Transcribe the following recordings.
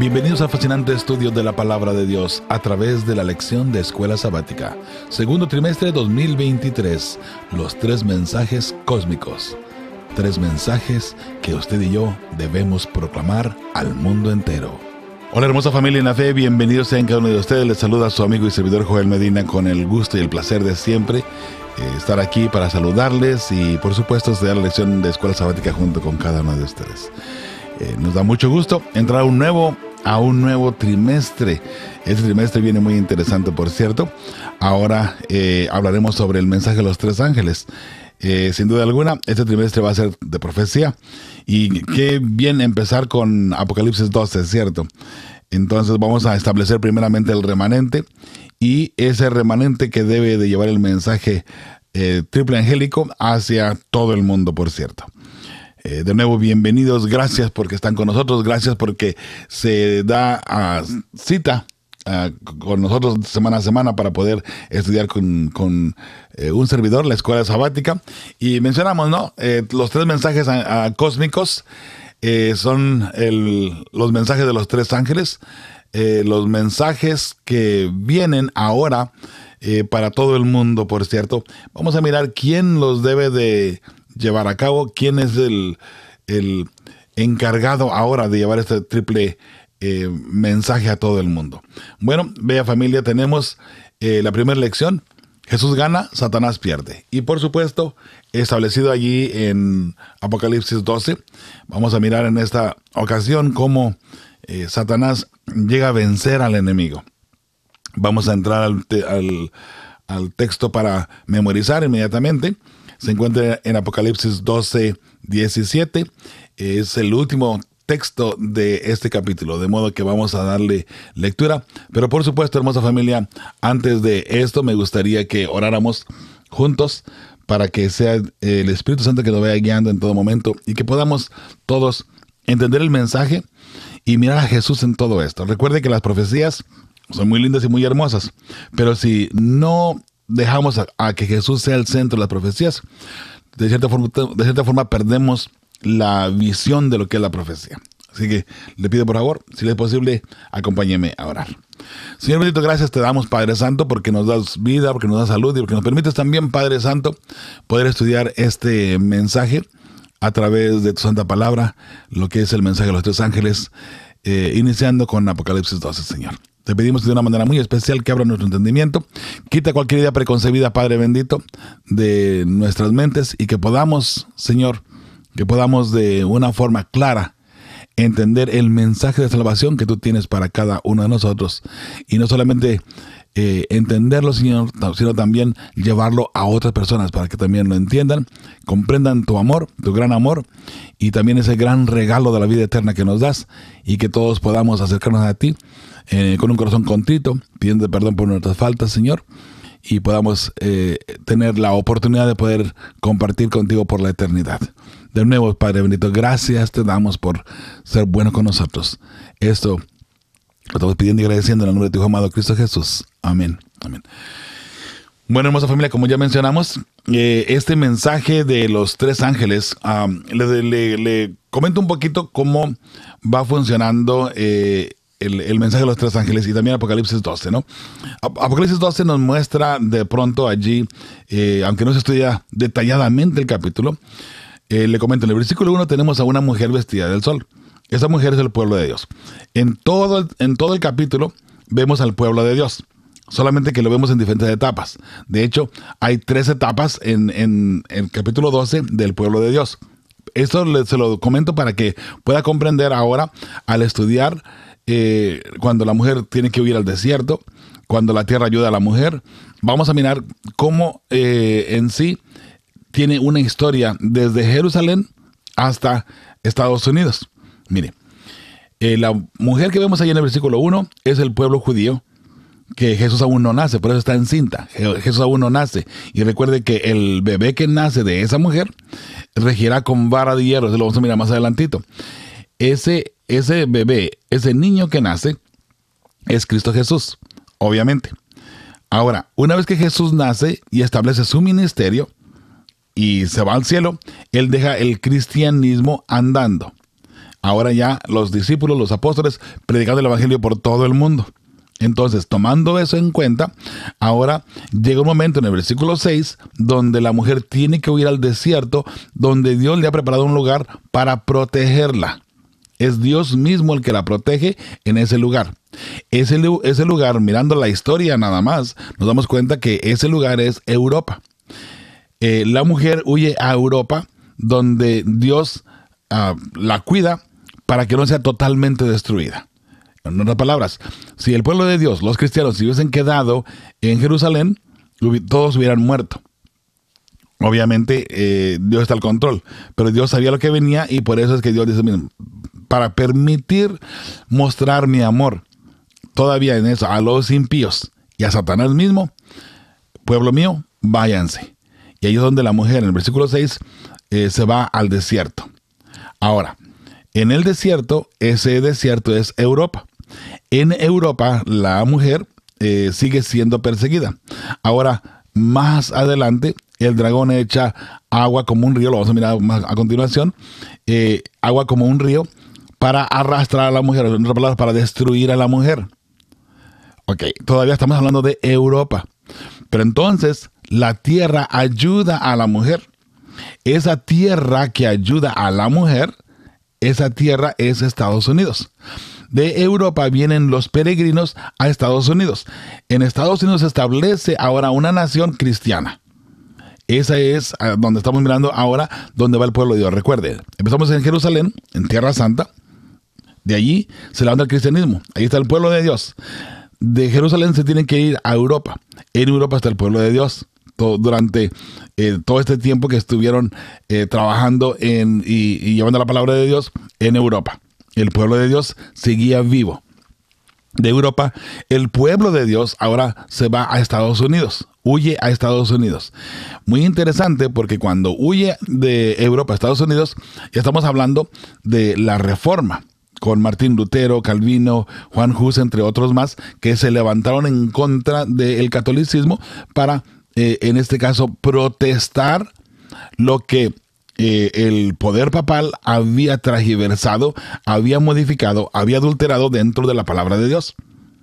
Bienvenidos al fascinante estudio de la Palabra de Dios a través de la lección de Escuela Sabática. Segundo trimestre 2023. Los 3 mensajes cósmicos. 3 mensajes que usted y yo debemos proclamar al mundo entero. Hola hermosa familia en la fe, bienvenidos sean cada uno de ustedes. Les saluda a su amigo y servidor Joel Medina con el gusto y el placer de siempre estar aquí para saludarles y por supuesto estudiar la lección de Escuela Sabática junto con cada uno de ustedes. Nos da mucho gusto entrar a un nuevo trimestre. Este trimestre viene muy interesante, por cierto. Ahora hablaremos sobre el mensaje de los 3 ángeles. Sin duda alguna, este trimestre va a ser de profecía. Y qué bien empezar con Apocalipsis 12, ¿cierto? Entonces vamos a establecer primeramente el remanente. Y ese remanente que debe de llevar el mensaje triple angélico hacia todo el mundo, por cierto. De nuevo, bienvenidos, gracias porque están con nosotros, gracias porque se da cita con nosotros semana a semana para poder estudiar con un servidor, la Escuela Sabática. Y mencionamos, ¿no? Los 3 mensajes cósmicos son los mensajes de los 3 ángeles, los mensajes que vienen ahora para todo el mundo, por cierto. Vamos a mirar quién los debe de llevar a cabo, quién es el encargado ahora de llevar este triple mensaje a todo el mundo. Bueno, bella familia, tenemos la primera lección. Jesús gana, Satanás pierde. Y por supuesto, establecido allí en Apocalipsis 12, vamos a mirar en esta ocasión cómo Satanás llega a vencer al enemigo. Vamos a entrar al texto para memorizar inmediatamente. Se encuentra en Apocalipsis 12, 17. Es el último texto de este capítulo, de modo que vamos a darle lectura. Pero por supuesto, hermosa familia, antes de esto me gustaría que oráramos juntos para que sea el Espíritu Santo que nos vaya guiando en todo momento y que podamos todos entender el mensaje y mirar a Jesús en todo esto. Recuerde que las profecías son muy lindas y muy hermosas, pero si no dejamos a que Jesús sea el centro de las profecías, de cierta forma perdemos la visión de lo que es la profecía. Así que le pido por favor, si es posible, acompáñeme a orar. Señor bendito, gracias te damos, Padre Santo, porque nos das vida, porque nos das salud y porque nos permites también, Padre Santo, poder estudiar este mensaje a través de tu santa palabra, lo que es el mensaje de los 3 ángeles, iniciando con Apocalipsis 12, Señor. Te pedimos de una manera muy especial que abra nuestro entendimiento, quita cualquier idea preconcebida, Padre bendito, de nuestras mentes y que podamos, Señor, que podamos de una forma clara entender el mensaje de salvación que tú tienes para cada uno de nosotros. Y no solamente entenderlo, Señor, sino también llevarlo a otras personas para que también lo entiendan, comprendan tu amor, tu gran amor y también ese gran regalo de la vida eterna que nos das y que todos podamos acercarnos a ti con un corazón contrito, pidiendo perdón por nuestras faltas, Señor, y podamos tener la oportunidad de poder compartir contigo por la eternidad. De nuevo, Padre bendito, gracias te damos por ser bueno con nosotros. Esto lo estamos pidiendo y agradeciendo en el nombre de tu Hijo amado Cristo Jesús. Amén. Amén. Bueno, hermosa familia, como ya mencionamos, este mensaje de los 3 ángeles, le comento un poquito cómo va funcionando el mensaje de los 3 ángeles y también Apocalipsis 12, ¿no? Apocalipsis 12 nos muestra de pronto allí, aunque no se estudia detalladamente el capítulo, le comento, en el versículo 1 tenemos a una mujer vestida del sol. Esa mujer es el pueblo de Dios. En todo el capítulo vemos al pueblo de Dios, solamente que lo vemos en diferentes etapas. De hecho, hay 3 etapas en el capítulo 12 del pueblo de Dios. Esto se lo comento para que pueda comprender ahora al estudiar cuando la mujer tiene que huir al desierto, cuando la tierra ayuda a la mujer. Vamos a mirar cómo en sí tiene una historia desde Jerusalén hasta Estados Unidos. Mire, la mujer que vemos ahí en el versículo 1 es el pueblo judío, que Jesús aún no nace, por eso está encinta. Jesús aún no nace. Y recuerde que el bebé que nace de esa mujer regirá con vara de hierro. Eso lo vamos a mirar más adelantito. Ese bebé, ese niño que nace, es Cristo Jesús, obviamente. Ahora, una vez que Jesús nace y establece su ministerio y se va al cielo, Él deja el cristianismo andando. Ahora ya los discípulos, los apóstoles, predicando el evangelio por todo el mundo. Entonces, tomando eso en cuenta, ahora llega un momento en el versículo 6 donde la mujer tiene que huir al desierto, donde Dios le ha preparado un lugar para protegerla. Es Dios mismo el que la protege en ese lugar. Ese lugar, mirando la historia nada más, nos damos cuenta que ese lugar es Europa. La mujer huye a Europa, donde Dios la cuida para que no sea totalmente destruida. En otras palabras, si el pueblo de Dios, los cristianos, si hubiesen quedado en Jerusalén, todos hubieran muerto. Obviamente, Dios está al control, pero Dios sabía lo que venía y por eso es que Dios dice, miren, para permitir mostrar mi amor todavía en eso a los impíos y a Satanás mismo, pueblo mío, váyanse. Y ahí es donde la mujer, en el versículo 6, se va al desierto. Ahora, en el desierto, ese desierto es Europa. En Europa, la mujer sigue siendo perseguida. Ahora, más adelante, el dragón echa agua como un río, lo vamos a mirar más a continuación, agua como un río para arrastrar a la mujer, en otras palabras, para destruir a la mujer. Ok, todavía estamos hablando de Europa. Pero entonces, la tierra ayuda a la mujer. Esa tierra que ayuda a la mujer, esa tierra es Estados Unidos. De Europa vienen los peregrinos a Estados Unidos. En Estados Unidos se establece ahora una nación cristiana. Esa es donde estamos mirando ahora, donde va el pueblo de Dios. Recuerde, empezamos en Jerusalén, en Tierra Santa. De allí se levanta el cristianismo. Ahí está el pueblo de Dios. De Jerusalén se tienen que ir a Europa. En Europa está el pueblo de Dios. Durante todo este tiempo que estuvieron trabajando y llevando la palabra de Dios en Europa. El pueblo de Dios seguía vivo. De Europa, el pueblo de Dios ahora se va a Estados Unidos. Huye a Estados Unidos. Muy interesante porque cuando huye de Europa a Estados Unidos, ya estamos hablando de la Reforma, con Martín Lutero, Calvino, Juan Hus, entre otros más, que se levantaron en contra del catolicismo para, en este caso, protestar lo que el poder papal había transgiversado, había modificado, había adulterado dentro de la palabra de Dios.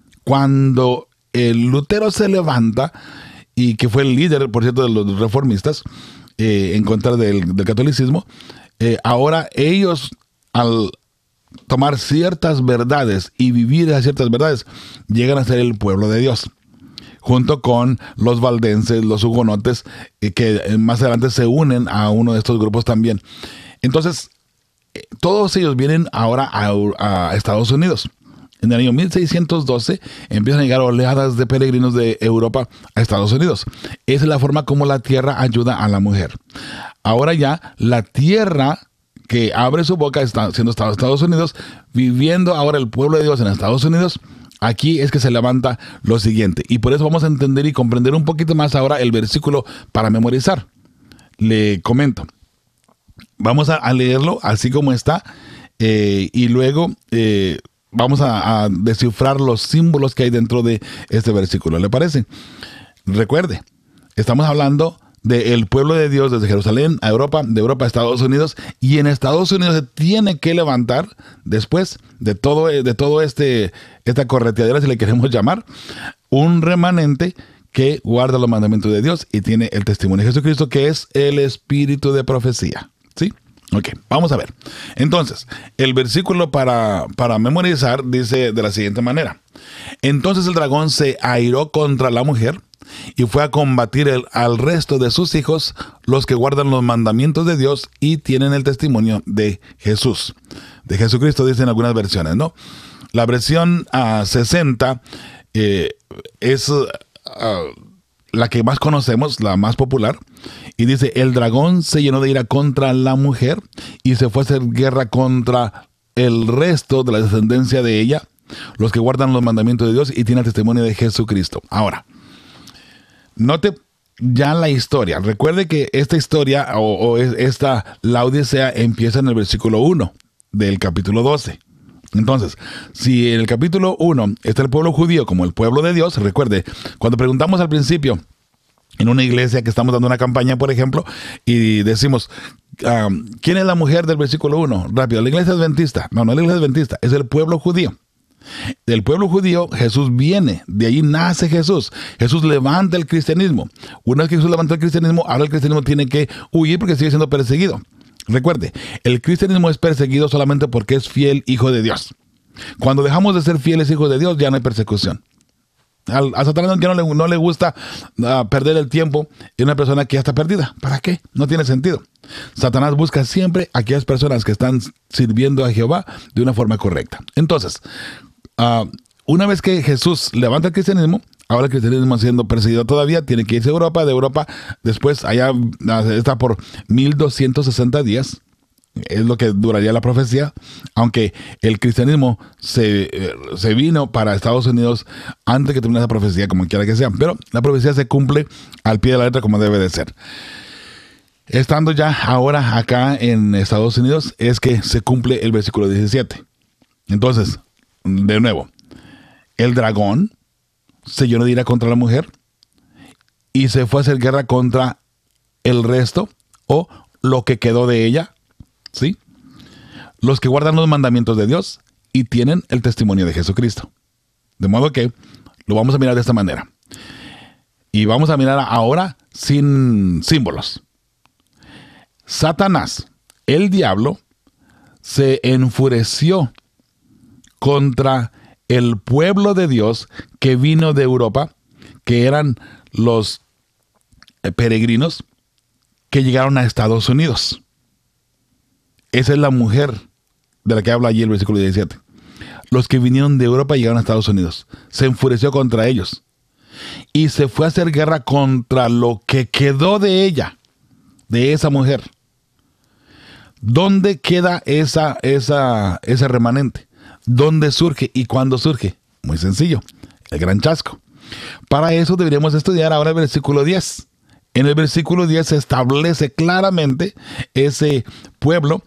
Cuando el Lutero se levanta, y que fue el líder, por cierto, de los reformistas, en contra del catolicismo, ahora ellos, al tomar ciertas verdades y vivir a ciertas verdades, llegan a ser el pueblo de Dios, junto con los valdenses, los hugonotes, que más adelante se unen a uno de estos grupos también. Entonces, todos ellos vienen ahora a Estados Unidos. En el año 1612 empiezan a llegar oleadas de peregrinos de Europa a Estados Unidos. Esa es la forma como la tierra ayuda a la mujer. Ahora ya la tierra que abre su boca está siendo Estados Unidos, viviendo ahora el pueblo de Dios en Estados Unidos. Aquí es que se levanta lo siguiente. Y por eso vamos a entender y comprender un poquito más ahora el versículo para memorizar. Le comento. Vamos a leerlo así como está. Y luego vamos a descifrar los símbolos que hay dentro de este versículo. ¿Le parece? Recuerde, estamos hablando del pueblo de Dios desde Jerusalén a Europa, de Europa a Estados Unidos, y en Estados Unidos se tiene que levantar, después de todo esta correteadera, si le queremos llamar, un remanente que guarda los mandamientos de Dios y tiene el testimonio de Jesucristo, que es el espíritu de profecía. ¿Sí? Ok, vamos a ver. Entonces, el versículo para memorizar dice de la siguiente manera: entonces el dragón se airó contra la mujer y fue a combatir al resto de sus hijos, los que guardan los mandamientos de Dios y tienen el testimonio de Jesús. De Jesucristo dicen algunas versiones, ¿no? La versión 60 es la que más conocemos, la más popular, y dice: el dragón se llenó de ira contra la mujer y se fue a hacer guerra contra el resto de la descendencia de ella, los que guardan los mandamientos de Dios y tienen el testimonio de Jesucristo. Ahora, note ya la historia. Recuerde que esta historia la Odisea empieza en el versículo 1 del capítulo 12. Entonces, si en el capítulo 1 está el pueblo judío como el pueblo de Dios, recuerde, cuando preguntamos al principio, en una iglesia que estamos dando una campaña, por ejemplo, y decimos, ¿quién es la mujer del versículo 1? Rápido, la iglesia adventista. No, no es la iglesia adventista, es el pueblo judío. Del pueblo judío, Jesús viene, de ahí nace Jesús. Jesús levanta el cristianismo. Una vez que Jesús levantó el cristianismo, ahora el cristianismo tiene que huir porque sigue siendo perseguido. Recuerde, el cristianismo es perseguido solamente porque es fiel hijo de Dios. Cuando dejamos de ser fieles hijos de Dios, ya no hay persecución. A Satanás ya no le gusta perder el tiempo en una persona que ya está perdida. ¿Para qué? No tiene sentido. Satanás busca siempre a aquellas personas que están sirviendo a Jehová de una forma correcta. Entonces, una vez que Jesús levanta el cristianismo, ahora el cristianismo siendo perseguido todavía, tiene que irse a Europa. De Europa, después allá está por 1260 días. Es lo que duraría la profecía, aunque el cristianismo se vino para Estados Unidos antes que termine esa profecía, como quiera que sea. Pero la profecía se cumple al pie de la letra como debe de ser. Estando ya ahora acá en Estados Unidos, es que se cumple el versículo 17. Entonces, de nuevo, el dragón se llenó de ira contra la mujer y se fue a hacer guerra contra el resto o lo que quedó de ella. ¿Sí? Los que guardan los mandamientos de Dios y tienen el testimonio de Jesucristo. De modo que lo vamos a mirar de esta manera. Y vamos a mirar ahora sin símbolos. Satanás, el diablo, se enfureció contra el pueblo de Dios que vino de Europa, que eran los peregrinos que llegaron a Estados Unidos. Esa es la mujer de la que habla allí el versículo 17. Los que vinieron de Europa y llegaron a Estados Unidos. Se enfureció contra ellos. Y se fue a hacer guerra contra lo que quedó de ella, de esa mujer. ¿Dónde queda ese remanente? ¿Dónde surge y cuándo surge? Muy sencillo, el gran chasco. Para eso deberíamos estudiar ahora el versículo 10. En el versículo 10 se establece claramente ese pueblo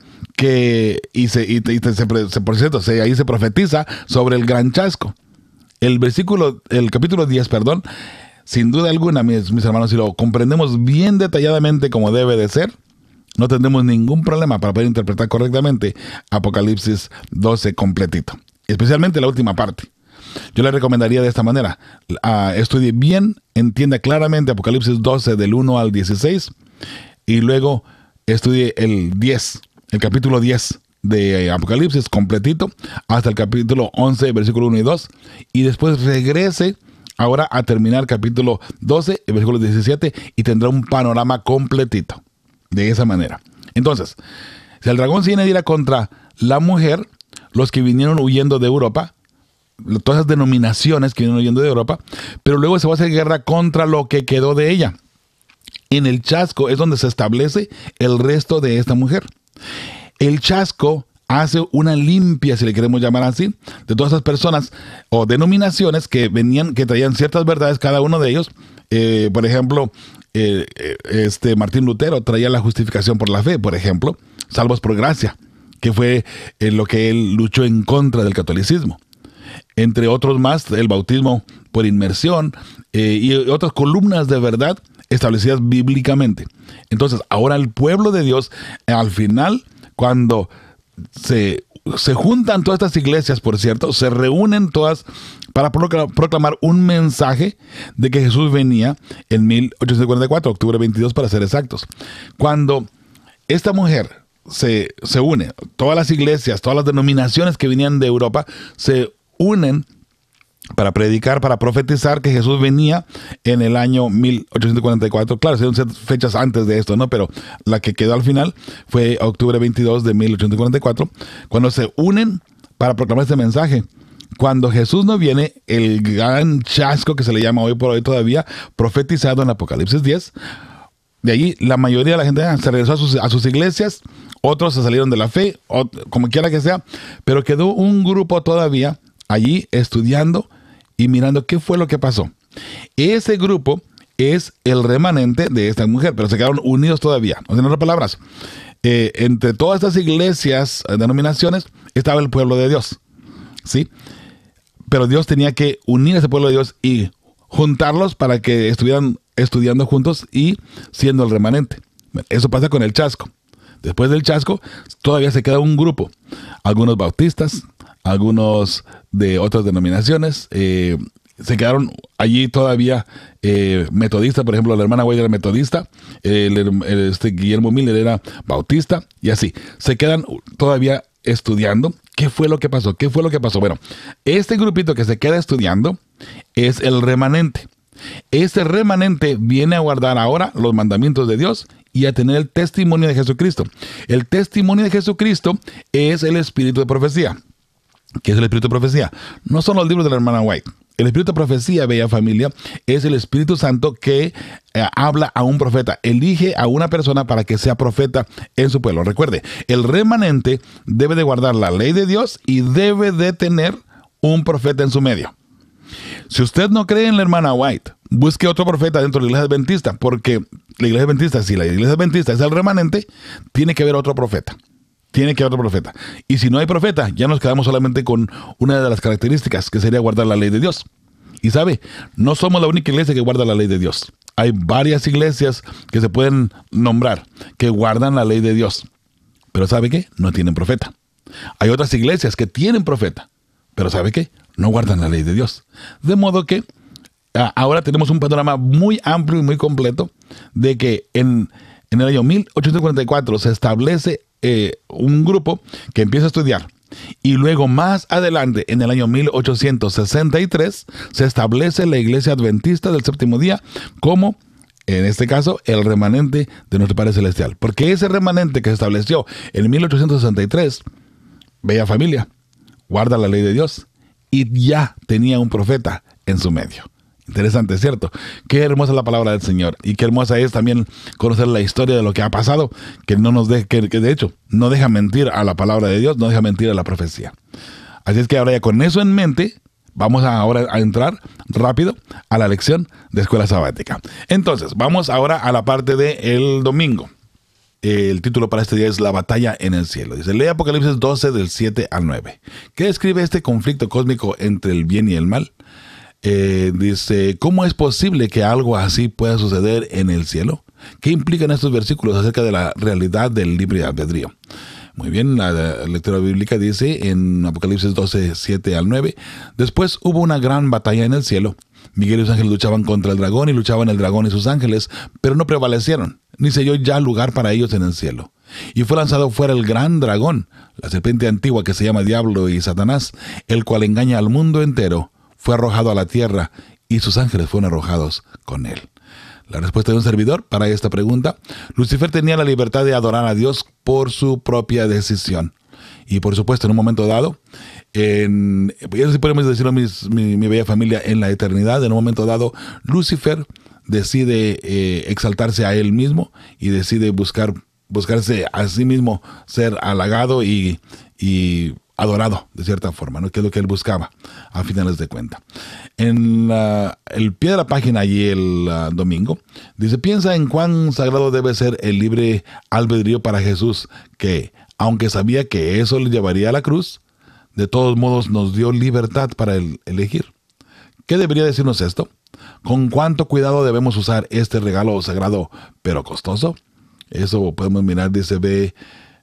por cierto, ahí se profetiza sobre el gran chasco. El capítulo 10, sin duda alguna, mis hermanos, si lo comprendemos bien detalladamente como debe de ser, no tendremos ningún problema para poder interpretar correctamente Apocalipsis 12 completito, especialmente la última parte. Yo le recomendaría de esta manera: estudie bien, entienda claramente Apocalipsis 12 del 1 al 16 y luego estudie el capítulo 10 de Apocalipsis completito hasta el capítulo 11, versículo 1 y 2, y después regrese ahora a terminar capítulo 12, el versículo 17, y tendrá un panorama completito. De esa manera. Entonces, si el dragón se viene a ir contra la mujer, los que vinieron huyendo de Europa, todas esas denominaciones que vinieron huyendo de Europa, pero luego se va a hacer guerra contra lo que quedó de ella. En el chasco es donde se establece el resto de esta mujer. El chasco hace una limpia, si le queremos llamar así, de todas esas personas o denominaciones que traían ciertas verdades cada uno de ellos. Por ejemplo, Martín Lutero traía la justificación por la fe, por ejemplo, salvos por gracia, que fue lo que él luchó en contra del catolicismo. Entre otros más, el bautismo por inmersión y otras columnas de verdad establecidas bíblicamente. Entonces, ahora el pueblo de Dios, al final, cuando se juntan todas estas iglesias, por cierto, se reúnen todas para proclamar un mensaje de que Jesús venía en 1844, octubre 22 para ser exactos. Cuando esta mujer se une, todas las iglesias, todas las denominaciones que venían de Europa se unen para predicar, para profetizar que Jesús venía en el año 1844. Claro, se dieron fechas antes de esto, ¿no? Pero la que quedó al final fue octubre 22 de 1844, cuando se unen para proclamar este mensaje. Cuando Jesús no viene, el gran chasco que se le llama hoy por hoy todavía, profetizado en Apocalipsis 10, de allí la mayoría de la gente se regresó a sus iglesias, otros se salieron de la fe, como quiera que sea, pero quedó un grupo todavía allí estudiando y mirando qué fue lo que pasó. Ese grupo es el remanente de esta mujer, pero se quedaron unidos todavía. O sea, en otras palabras, entre todas estas iglesias, denominaciones, estaba el pueblo de Dios, ¿sí? Pero Dios tenía que unir a ese pueblo de Dios y juntarlos para que estuvieran estudiando juntos y siendo el remanente. Eso pasa con el chasco. Después del chasco, todavía se queda un grupo. Algunos bautistas, algunos de otras denominaciones, se quedaron allí todavía metodistas. Por ejemplo, la hermana White era metodista, Guillermo Miller era bautista, y así. Se quedan todavía estudiando. ¿Qué fue lo que pasó? ¿Qué fue lo que pasó? Bueno, este grupito que se queda estudiando es el remanente. Este remanente viene a guardar ahora los mandamientos de Dios y a tener el testimonio de Jesucristo. El testimonio de Jesucristo es el espíritu de profecía. ¿Qué es el espíritu de profecía? No son los libros de la hermana White. El espíritu de profecía, bella familia, es el Espíritu Santo que habla a un profeta, elige a una persona para que sea profeta en su pueblo. Recuerde, el remanente debe de guardar la ley de Dios y debe de tener un profeta en su medio. Si usted no cree en la hermana White, busque otro profeta dentro de la iglesia adventista, porque la iglesia adventista, si la iglesia adventista es el remanente, tiene que haber otro profeta. Tiene que haber otro profeta. Y si no hay profeta, ya nos quedamos solamente con una de las características, que sería guardar la ley de Dios. Y sabe, no somos la única iglesia que guarda la ley de Dios. Hay varias iglesias que se pueden nombrar, que guardan la ley de Dios. Pero ¿sabe qué? No tienen profeta. Hay otras iglesias que tienen profeta, pero ¿sabe qué? No guardan la ley de Dios. De modo que ahora tenemos un panorama muy amplio y muy completo de que en el año 1844 se establece un grupo que empieza a estudiar. Y luego más adelante, en el año 1863, se establece la Iglesia Adventista del Séptimo Día como, en este caso, el remanente de nuestro Padre Celestial. Porque ese remanente que se estableció en 1863, bella familia, guarda la ley de Dios y ya tenía un profeta en su medio. Interesante, ¿cierto? Qué hermosa es la palabra del Señor y qué hermosa es también conocer la historia de lo que ha pasado, que no nos que de hecho no deja mentir a la palabra de Dios, no deja mentir a la profecía. Así es que ahora ya con eso en mente, vamos ahora a entrar rápido a la lección de escuela sabática. Entonces, vamos ahora a la parte del domingo. El título para este día es La batalla en el cielo. Dice, lee Apocalipsis 12 del 7 al 9. ¿Qué describe este conflicto cósmico entre el bien y el mal? Dice, ¿cómo es posible que algo así pueda suceder en el cielo? ¿Qué implican estos versículos acerca de la realidad del libre albedrío? Muy bien, la lectura bíblica dice en Apocalipsis 12, 7 al 9, después hubo una gran batalla en el cielo. Miguel y sus ángeles luchaban contra el dragón y luchaban el dragón y sus ángeles, pero no prevalecieron, ni se halló ya lugar para ellos en el cielo. Y fue lanzado fuera el gran dragón, la serpiente antigua que se llama Diablo y Satanás, el cual engaña al mundo entero. Fue arrojado a la tierra y sus ángeles fueron arrojados con él. La respuesta de un servidor para esta pregunta: Lucifer tenía la libertad de adorar a Dios por su propia decisión. Y por supuesto, en un momento dado, eso sí podemos decirlo, mi bella familia, en la eternidad, en un momento dado, Lucifer decide exaltarse a él mismo y decide buscarse a sí mismo ser halagado y adorado, de cierta forma, ¿no? Que es lo que él buscaba, a finales de cuenta. En el pie de la página allí el domingo, dice, piensa en cuán sagrado debe ser el libre albedrío para Jesús, que, aunque sabía que eso le llevaría a la cruz, de todos modos nos dio libertad para elegir. ¿Qué debería decirnos esto? ¿Con cuánto cuidado debemos usar este regalo sagrado pero costoso? Eso podemos mirar, dice, ver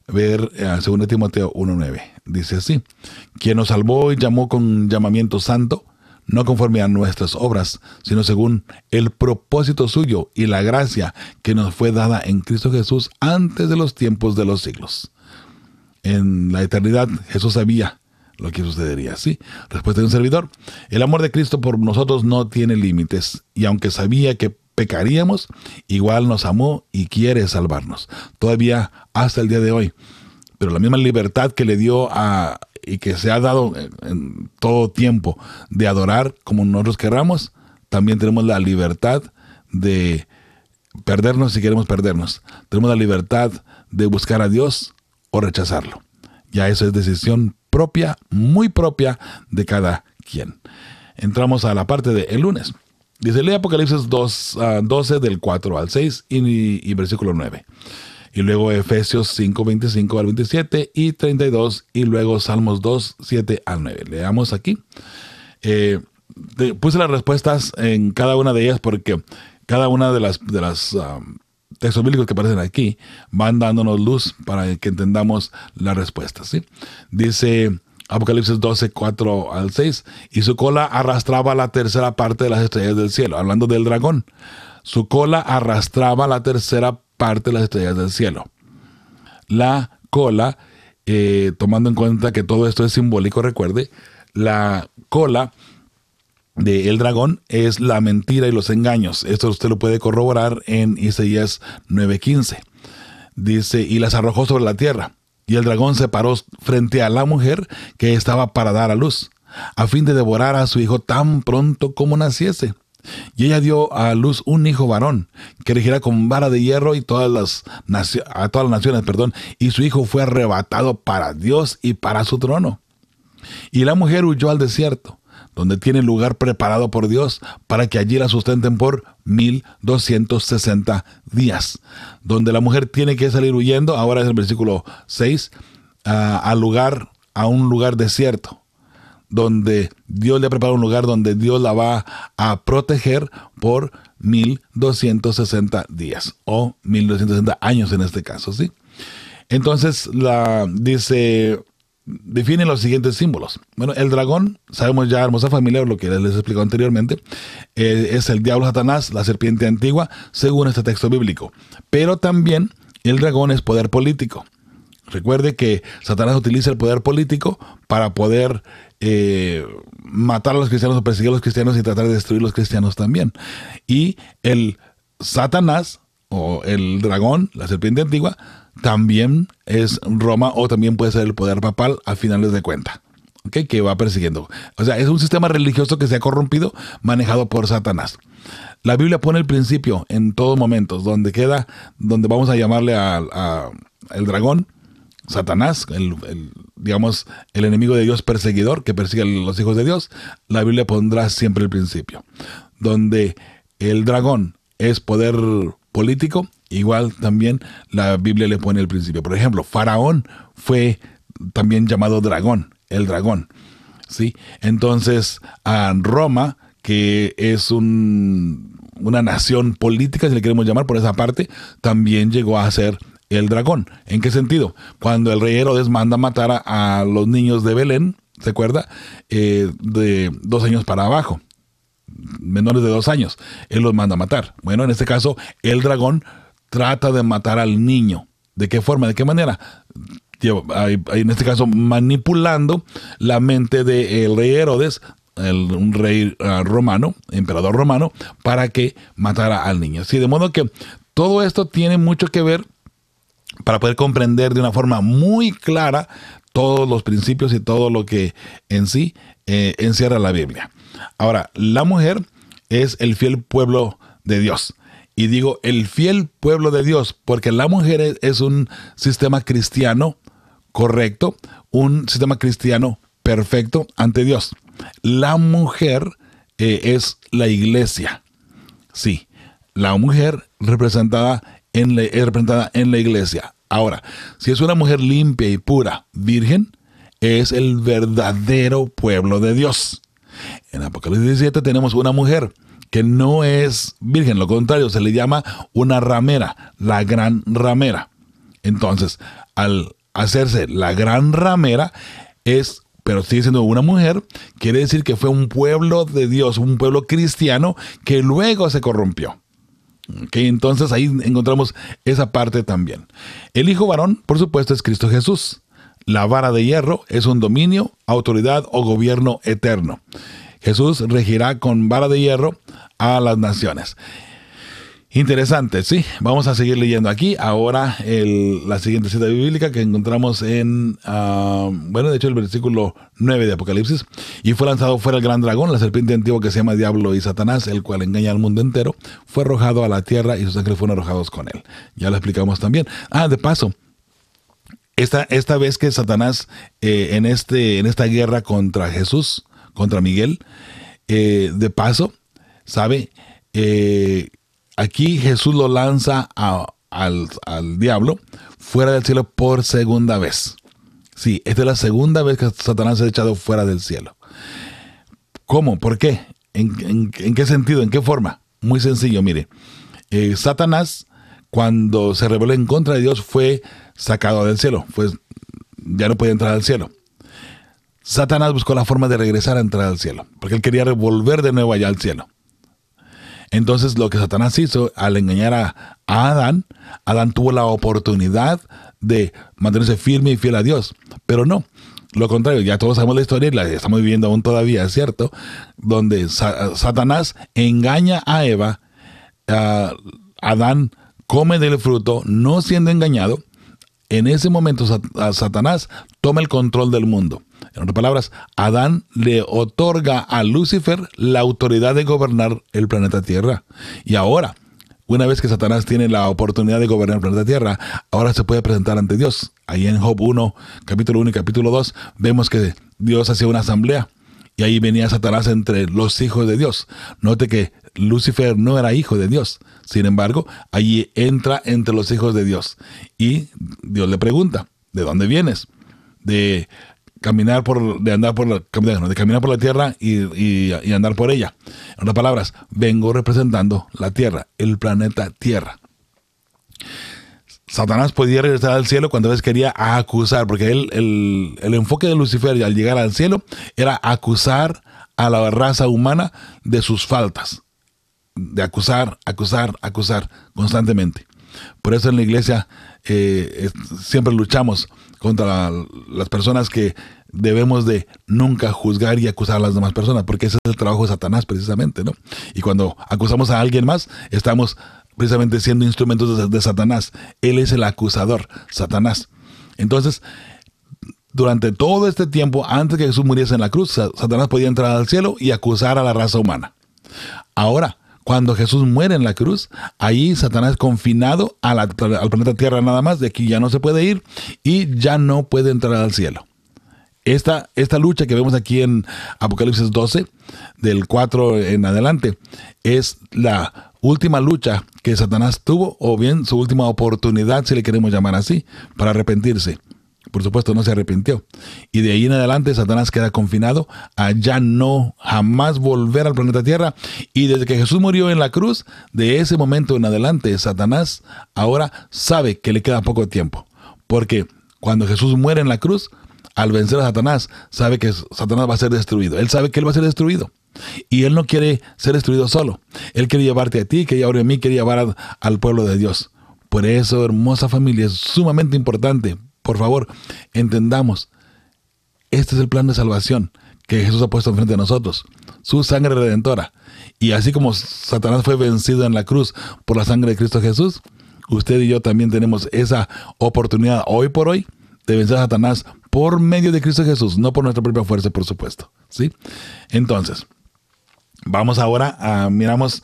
2 Timoteo 1:9. Dice así, quien nos salvó y llamó con llamamiento santo, no conforme a nuestras obras, sino según el propósito suyo y la gracia que nos fue dada en Cristo Jesús antes de los tiempos de los siglos. En la eternidad Jesús sabía lo que sucedería, ¿sí? Respuesta de un servidor, el amor de Cristo por nosotros no tiene límites, y aunque sabía que pecaríamos, igual nos amó y quiere salvarnos, todavía hasta el día de hoy. Pero la misma libertad que le dio y que se ha dado en todo tiempo de adorar como nosotros querramos, también tenemos la libertad de perdernos si queremos perdernos. Tenemos la libertad de buscar a Dios o rechazarlo. Ya eso es decisión propia, muy propia de cada quien. Entramos a la parte del lunes. Dice, lee Apocalipsis 12 del 4 al 6 y versículo 9. Y luego Efesios 5, 25 al 27 y 32. Y luego Salmos 2, 7 al 9. Leamos aquí. Puse las respuestas en cada una de ellas porque cada una de las textos bíblicos que aparecen aquí van dándonos luz para que entendamos la respuesta, ¿sí? Dice Apocalipsis 12, 4 al 6, y su cola arrastraba la tercera parte de las estrellas del cielo, hablando del dragón. Su cola arrastraba la tercera parte de las estrellas del cielo. La cola, tomando en cuenta que todo esto es simbólico, recuerde, la cola del dragón es la mentira y los engaños. Esto usted lo puede corroborar en Isaías 9:15. Dice, y las arrojó sobre la tierra, y el dragón se paró frente a la mujer que estaba para dar a luz, a fin de devorar a su hijo tan pronto como naciese. Y ella dio a luz un hijo varón, que regirá con vara de hierro y a todas las naciones, y su hijo fue arrebatado para Dios y para su trono. Y la mujer huyó al desierto, donde tiene lugar preparado por Dios, para que allí la sustenten por 1260 días. Donde la mujer tiene que salir huyendo, ahora es el versículo 6, a un lugar desierto, donde Dios le ha preparado un lugar donde Dios la va a proteger por 1260 días, o 1260 años en este caso, ¿sí? Entonces, define los siguientes símbolos. Bueno, el dragón, sabemos ya, hermosa familia, lo que les explicó anteriormente, es el diablo Satanás, la serpiente antigua, según este texto bíblico. Pero también el dragón es poder político. Recuerde que Satanás utiliza el poder político para poder matar a los cristianos o perseguir a los cristianos y tratar de destruir a los cristianos también. Y el Satanás, o el dragón, la serpiente antigua, también es Roma, o también puede ser el poder papal a finales de cuenta, ¿okay? Que va persiguiendo. O sea, es un sistema religioso que se ha corrompido, manejado por Satanás. La Biblia pone el principio en todos momentos, donde vamos a llamarle el dragón, Satanás, digamos, el enemigo de Dios perseguidor, que persigue a los hijos de Dios. La Biblia pondrá siempre el principio. Donde el dragón es poder político, igual también la Biblia le pone el principio. Por ejemplo, Faraón fue también llamado dragón, el dragón, ¿sí? Entonces, a Roma, que es una nación política, si le queremos llamar por esa parte, también llegó a ser el dragón. ¿En qué sentido? Cuando el rey Herodes manda matar a los niños de Belén, ¿se acuerda? De 2 años para abajo, menores de 2 años, él los manda a matar. Bueno, en este caso, el dragón trata de matar al niño. ¿De qué forma? ¿De qué manera? En este caso, manipulando la mente del rey Herodes, un rey romano, emperador romano, para que matara al niño. Sí, de modo que todo esto tiene mucho que ver para poder comprender de una forma muy clara todos los principios y todo lo que en sí encierra la Biblia. Ahora, la mujer es el fiel pueblo de Dios. Y digo el fiel pueblo de Dios porque la mujer es un sistema cristiano correcto, un sistema cristiano perfecto ante Dios. La mujer es la iglesia. Sí, la mujer es representada en la iglesia. Ahora, si es una mujer limpia y pura, virgen, es el verdadero pueblo de Dios. En Apocalipsis 17 tenemos una mujer que no es virgen, lo contrario, se le llama una ramera, la gran ramera. Entonces, al hacerse la gran ramera, pero sigue siendo una mujer, quiere decir que fue un pueblo de Dios, un pueblo cristiano que luego se corrompió. Okay, entonces ahí encontramos esa parte también. El hijo varón, por supuesto, es Cristo Jesús. La vara de hierro es un dominio, autoridad o gobierno eterno. Jesús regirá con vara de hierro a las naciones. Interesante, sí. Vamos a seguir leyendo aquí. Ahora la siguiente cita bíblica que encontramos de hecho el versículo 9 de Apocalipsis. Y fue lanzado fuera el gran dragón, la serpiente antigua que se llama Diablo y Satanás, el cual engaña al mundo entero. Fue arrojado a la tierra y sus ángeles fueron arrojados con él. Ya lo explicamos también. De paso, esta vez que Satanás en esta guerra contra Jesús, contra Miguel, de paso, ¿sabe? Aquí Jesús lo lanza al diablo fuera del cielo por segunda vez. Sí, esta es la segunda vez que Satanás se ha echado fuera del cielo. ¿Cómo? ¿Por qué? ¿En qué sentido? ¿En qué forma? Muy sencillo, mire. Satanás, cuando se rebeló en contra de Dios, fue sacado del cielo. Ya no podía entrar al cielo. Satanás buscó la forma de regresar a entrar al cielo, porque él quería volver de nuevo allá al cielo. Entonces lo que Satanás hizo al engañar a Adán, Adán tuvo la oportunidad de mantenerse firme y fiel a Dios, pero no. Lo contrario, ya todos sabemos la historia y la estamos viviendo aún todavía, ¿cierto? Donde Satanás engaña a Eva, Adán come del fruto, no siendo engañado. En ese momento Satanás toma el control del mundo. En otras palabras, Adán le otorga a Lucifer la autoridad de gobernar el planeta Tierra. Y ahora, una vez que Satanás tiene la oportunidad de gobernar el planeta Tierra, ahora se puede presentar ante Dios. Ahí en Job 1, capítulo 1 y capítulo 2, vemos que Dios hacía una asamblea. Y ahí venía Satanás entre los hijos de Dios. Note que Lucifer no era hijo de Dios. Sin embargo, allí entra entre los hijos de Dios. Y Dios le pregunta, ¿de dónde vienes? De caminar por la tierra y andar por ella. En otras palabras, vengo representando la tierra, el planeta Tierra. Satanás podía regresar al cielo cuando vez quería acusar, porque el enfoque de Lucifer al llegar al cielo era acusar a la raza humana de sus faltas. De acusar constantemente. Por eso en la iglesia siempre luchamos contra las personas que debemos de nunca juzgar y acusar a las demás personas, porque ese es el trabajo de Satanás precisamente, ¿no? Y cuando acusamos a alguien más, estamos precisamente siendo instrumentos de Satanás. Él es el acusador, Satanás. Entonces, durante todo este tiempo, antes que Jesús muriese en la cruz, Satanás podía entrar al cielo y acusar a la raza humana. Ahora, cuando Jesús muere en la cruz, ahí Satanás es confinado al planeta Tierra nada más, de aquí ya no se puede ir y ya no puede entrar al cielo. Esta lucha que vemos aquí en Apocalipsis 12, del 4 en adelante, es la última lucha que Satanás tuvo, o bien su última oportunidad, si le queremos llamar así, para arrepentirse. Por supuesto, no se arrepintió. Y de ahí en adelante, Satanás queda confinado a ya no jamás volver al planeta Tierra. Y desde que Jesús murió en la cruz, de ese momento en adelante, Satanás ahora sabe que le queda poco tiempo. Porque cuando Jesús muere en la cruz, al vencer a Satanás, sabe que Satanás va a ser destruido. Él sabe que él va a ser destruido. Y él no quiere ser destruido solo. Él quiere llevarte a ti, quiere llevar a mí, quiere llevar al pueblo de Dios. Por eso, hermosa familia, es sumamente importante. Por favor, entendamos, este es el plan de salvación que Jesús ha puesto enfrente de nosotros, su sangre redentora. Y así como Satanás fue vencido en la cruz por la sangre de Cristo Jesús, usted y yo también tenemos esa oportunidad hoy por hoy de vencer a Satanás por medio de Cristo Jesús, no por nuestra propia fuerza, por supuesto. ¿Sí? Entonces, vamos ahora miramos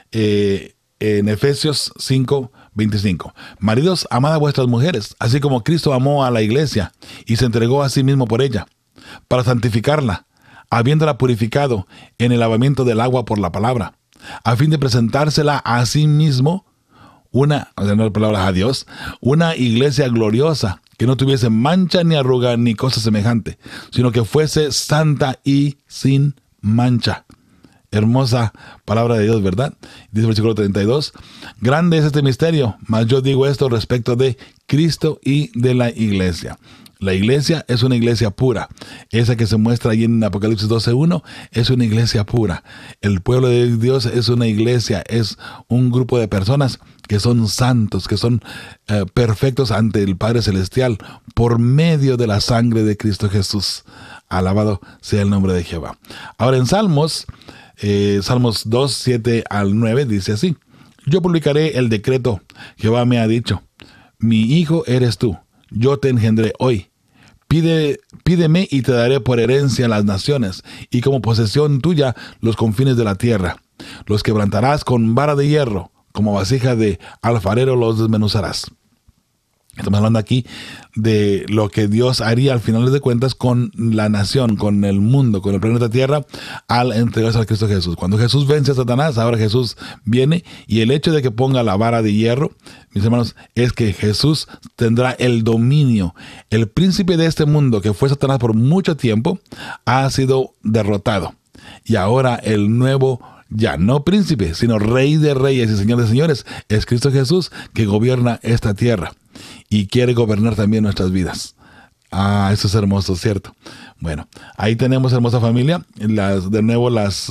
en Efesios 5:25. Maridos, amad a vuestras mujeres, así como Cristo amó a la iglesia y se entregó a sí mismo por ella, para santificarla, habiéndola purificado en el lavamiento del agua por la palabra, a fin de presentársela a sí mismo, a Dios, una iglesia gloriosa, que no tuviese mancha ni arruga ni cosa semejante, sino que fuese santa y sin mancha. Hermosa palabra de Dios, ¿verdad? Dice el versículo 32, grande es este misterio, mas yo digo esto respecto de Cristo y de la iglesia. La iglesia es una iglesia pura. Esa que se muestra ahí en Apocalipsis 12:1 es una iglesia pura. El pueblo de Dios es una iglesia, es un grupo de personas que son santos, que son perfectos ante el Padre Celestial por medio de la sangre de Cristo Jesús. Alabado sea el nombre de Jehová. Ahora en Salmos 2, 7 al 9 dice así: yo publicaré el decreto, Jehová me ha dicho, mi hijo eres tú, yo te engendré hoy. Pídeme y te daré por herencia las naciones, y como posesión tuya los confines de la tierra. Los quebrantarás con vara de hierro, como vasija de alfarero los desmenuzarás. Estamos hablando aquí de lo que Dios haría al final de cuentas con la nación, con el mundo, con el planeta Tierra, al entregarse a Cristo Jesús. Cuando Jesús vence a Satanás, ahora Jesús viene, y el hecho de que ponga la vara de hierro, mis hermanos, es que Jesús tendrá el dominio. El príncipe de este mundo, que fue Satanás por mucho tiempo, ha sido derrotado. Y ahora el nuevo ya no príncipe, sino Rey de reyes y Señor de señores. Es Cristo Jesús que gobierna esta tierra y quiere gobernar también nuestras vidas. Ah, eso es hermoso, ¿cierto? Bueno, ahí tenemos, hermosa familia, de nuevo las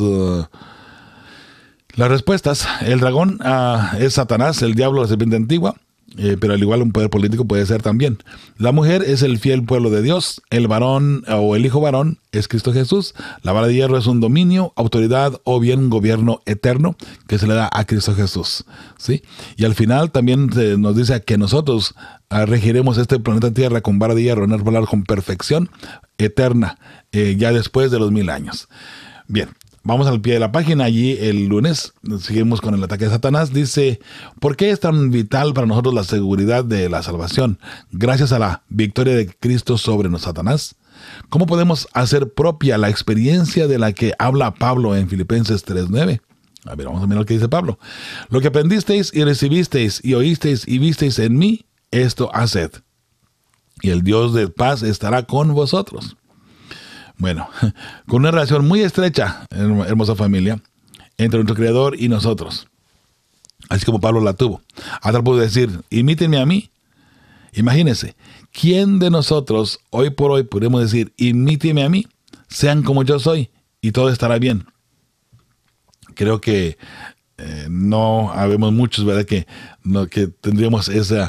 respuestas. El dragón es Satanás, el diablo, la serpiente antigua. Pero al igual un poder político puede ser también. La mujer es el fiel pueblo de Dios. El varón o el hijo varón es Cristo Jesús. La vara de hierro es un dominio, autoridad o bien un gobierno eterno que se le da a Cristo Jesús, ¿sí? Y al final también nos dice que nosotros regiremos este planeta Tierra con vara de hierro, en otras palabras, con perfección eterna, ya después de los 1000 años. Bien. Vamos al pie de la página, allí el lunes seguimos con el ataque de Satanás. Dice, ¿por qué es tan vital para nosotros la seguridad de la salvación? Gracias a la victoria de Cristo sobre Satanás. ¿Cómo podemos hacer propia la experiencia de la que habla Pablo en Filipenses 3:9? A ver, vamos a mirar lo que dice Pablo. Lo que aprendisteis y recibisteis y oísteis y visteis en mí, esto haced. Y el Dios de paz estará con vosotros. Bueno, con una relación muy estrecha, hermosa familia, entre nuestro Creador y nosotros. Así como Pablo la tuvo. A tal punto de decir, imítenme a mí. Imagínense, ¿quién de nosotros hoy por hoy podemos decir, imítenme a mí? Sean como yo soy y todo estará bien. Creo que no habemos muchos, ¿verdad? Que tendríamos esa...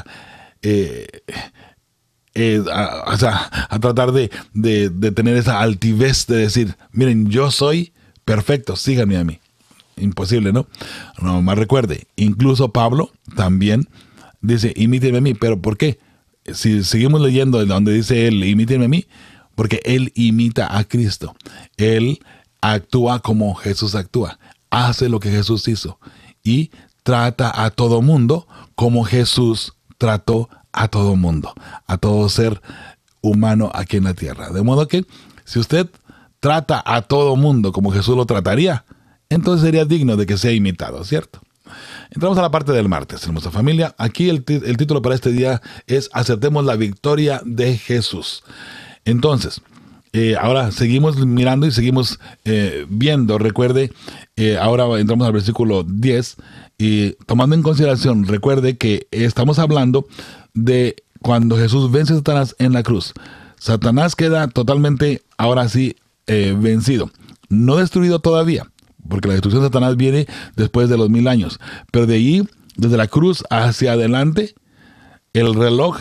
a tratar de tener esa altivez de decir, miren, yo soy perfecto, síganme a mí. Imposible, ¿no? No más recuerde, incluso Pablo también dice, imítenme a mí, pero ¿por qué? Si seguimos leyendo donde dice él, imítenme a mí, porque él imita a Cristo. Él actúa como Jesús actúa, hace lo que Jesús hizo y trata a todo mundo como Jesús trató a todo mundo, a todo ser humano aquí en la tierra. De modo que si usted trata a todo mundo como Jesús lo trataría, entonces sería digno de que sea imitado, ¿cierto? Entramos a la parte del martes, hermosa familia. Aquí el título para este día es Aceptemos la victoria de Jesús. Entonces, ahora seguimos mirando y seguimos viendo. Recuerde, ahora entramos al versículo 10 y tomando en consideración, recuerde que estamos hablando de cuando Jesús vence a Satanás en la cruz. Satanás queda totalmente, ahora sí, vencido. No destruido todavía, porque la destrucción de Satanás viene después de los 1000 años. Pero de allí, desde la cruz hacia adelante, el reloj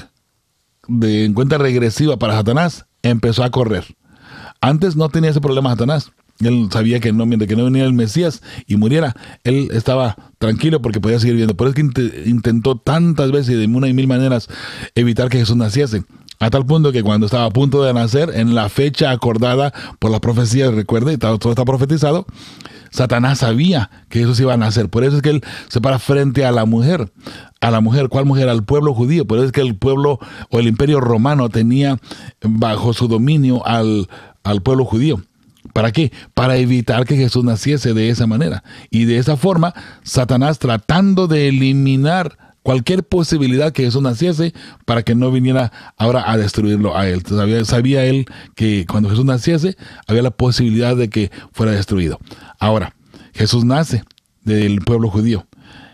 de cuenta regresiva para Satanás empezó a correr. Antes no tenía ese problema Satanás. Él sabía que mientras que no venía el Mesías y muriera, él estaba tranquilo porque podía seguir viviendo. Por eso es que intentó tantas veces y de una y mil maneras evitar que Jesús naciese. A tal punto que cuando estaba a punto de nacer, en la fecha acordada por las profecías, recuerde, todo está profetizado, Satanás sabía que Jesús iba a nacer. Por eso es que él se para frente a la mujer. A la mujer, ¿cuál mujer? Al pueblo judío. Por eso es que el pueblo o el imperio romano tenía bajo su dominio al pueblo judío. ¿Para qué? Para evitar que Jesús naciese de esa manera. Y de esa forma, Satanás tratando de eliminar cualquier posibilidad que Jesús naciese para que no viniera ahora a destruirlo a él. Sabía él que cuando Jesús naciese había la posibilidad de que fuera destruido. Ahora, Jesús nace del pueblo judío.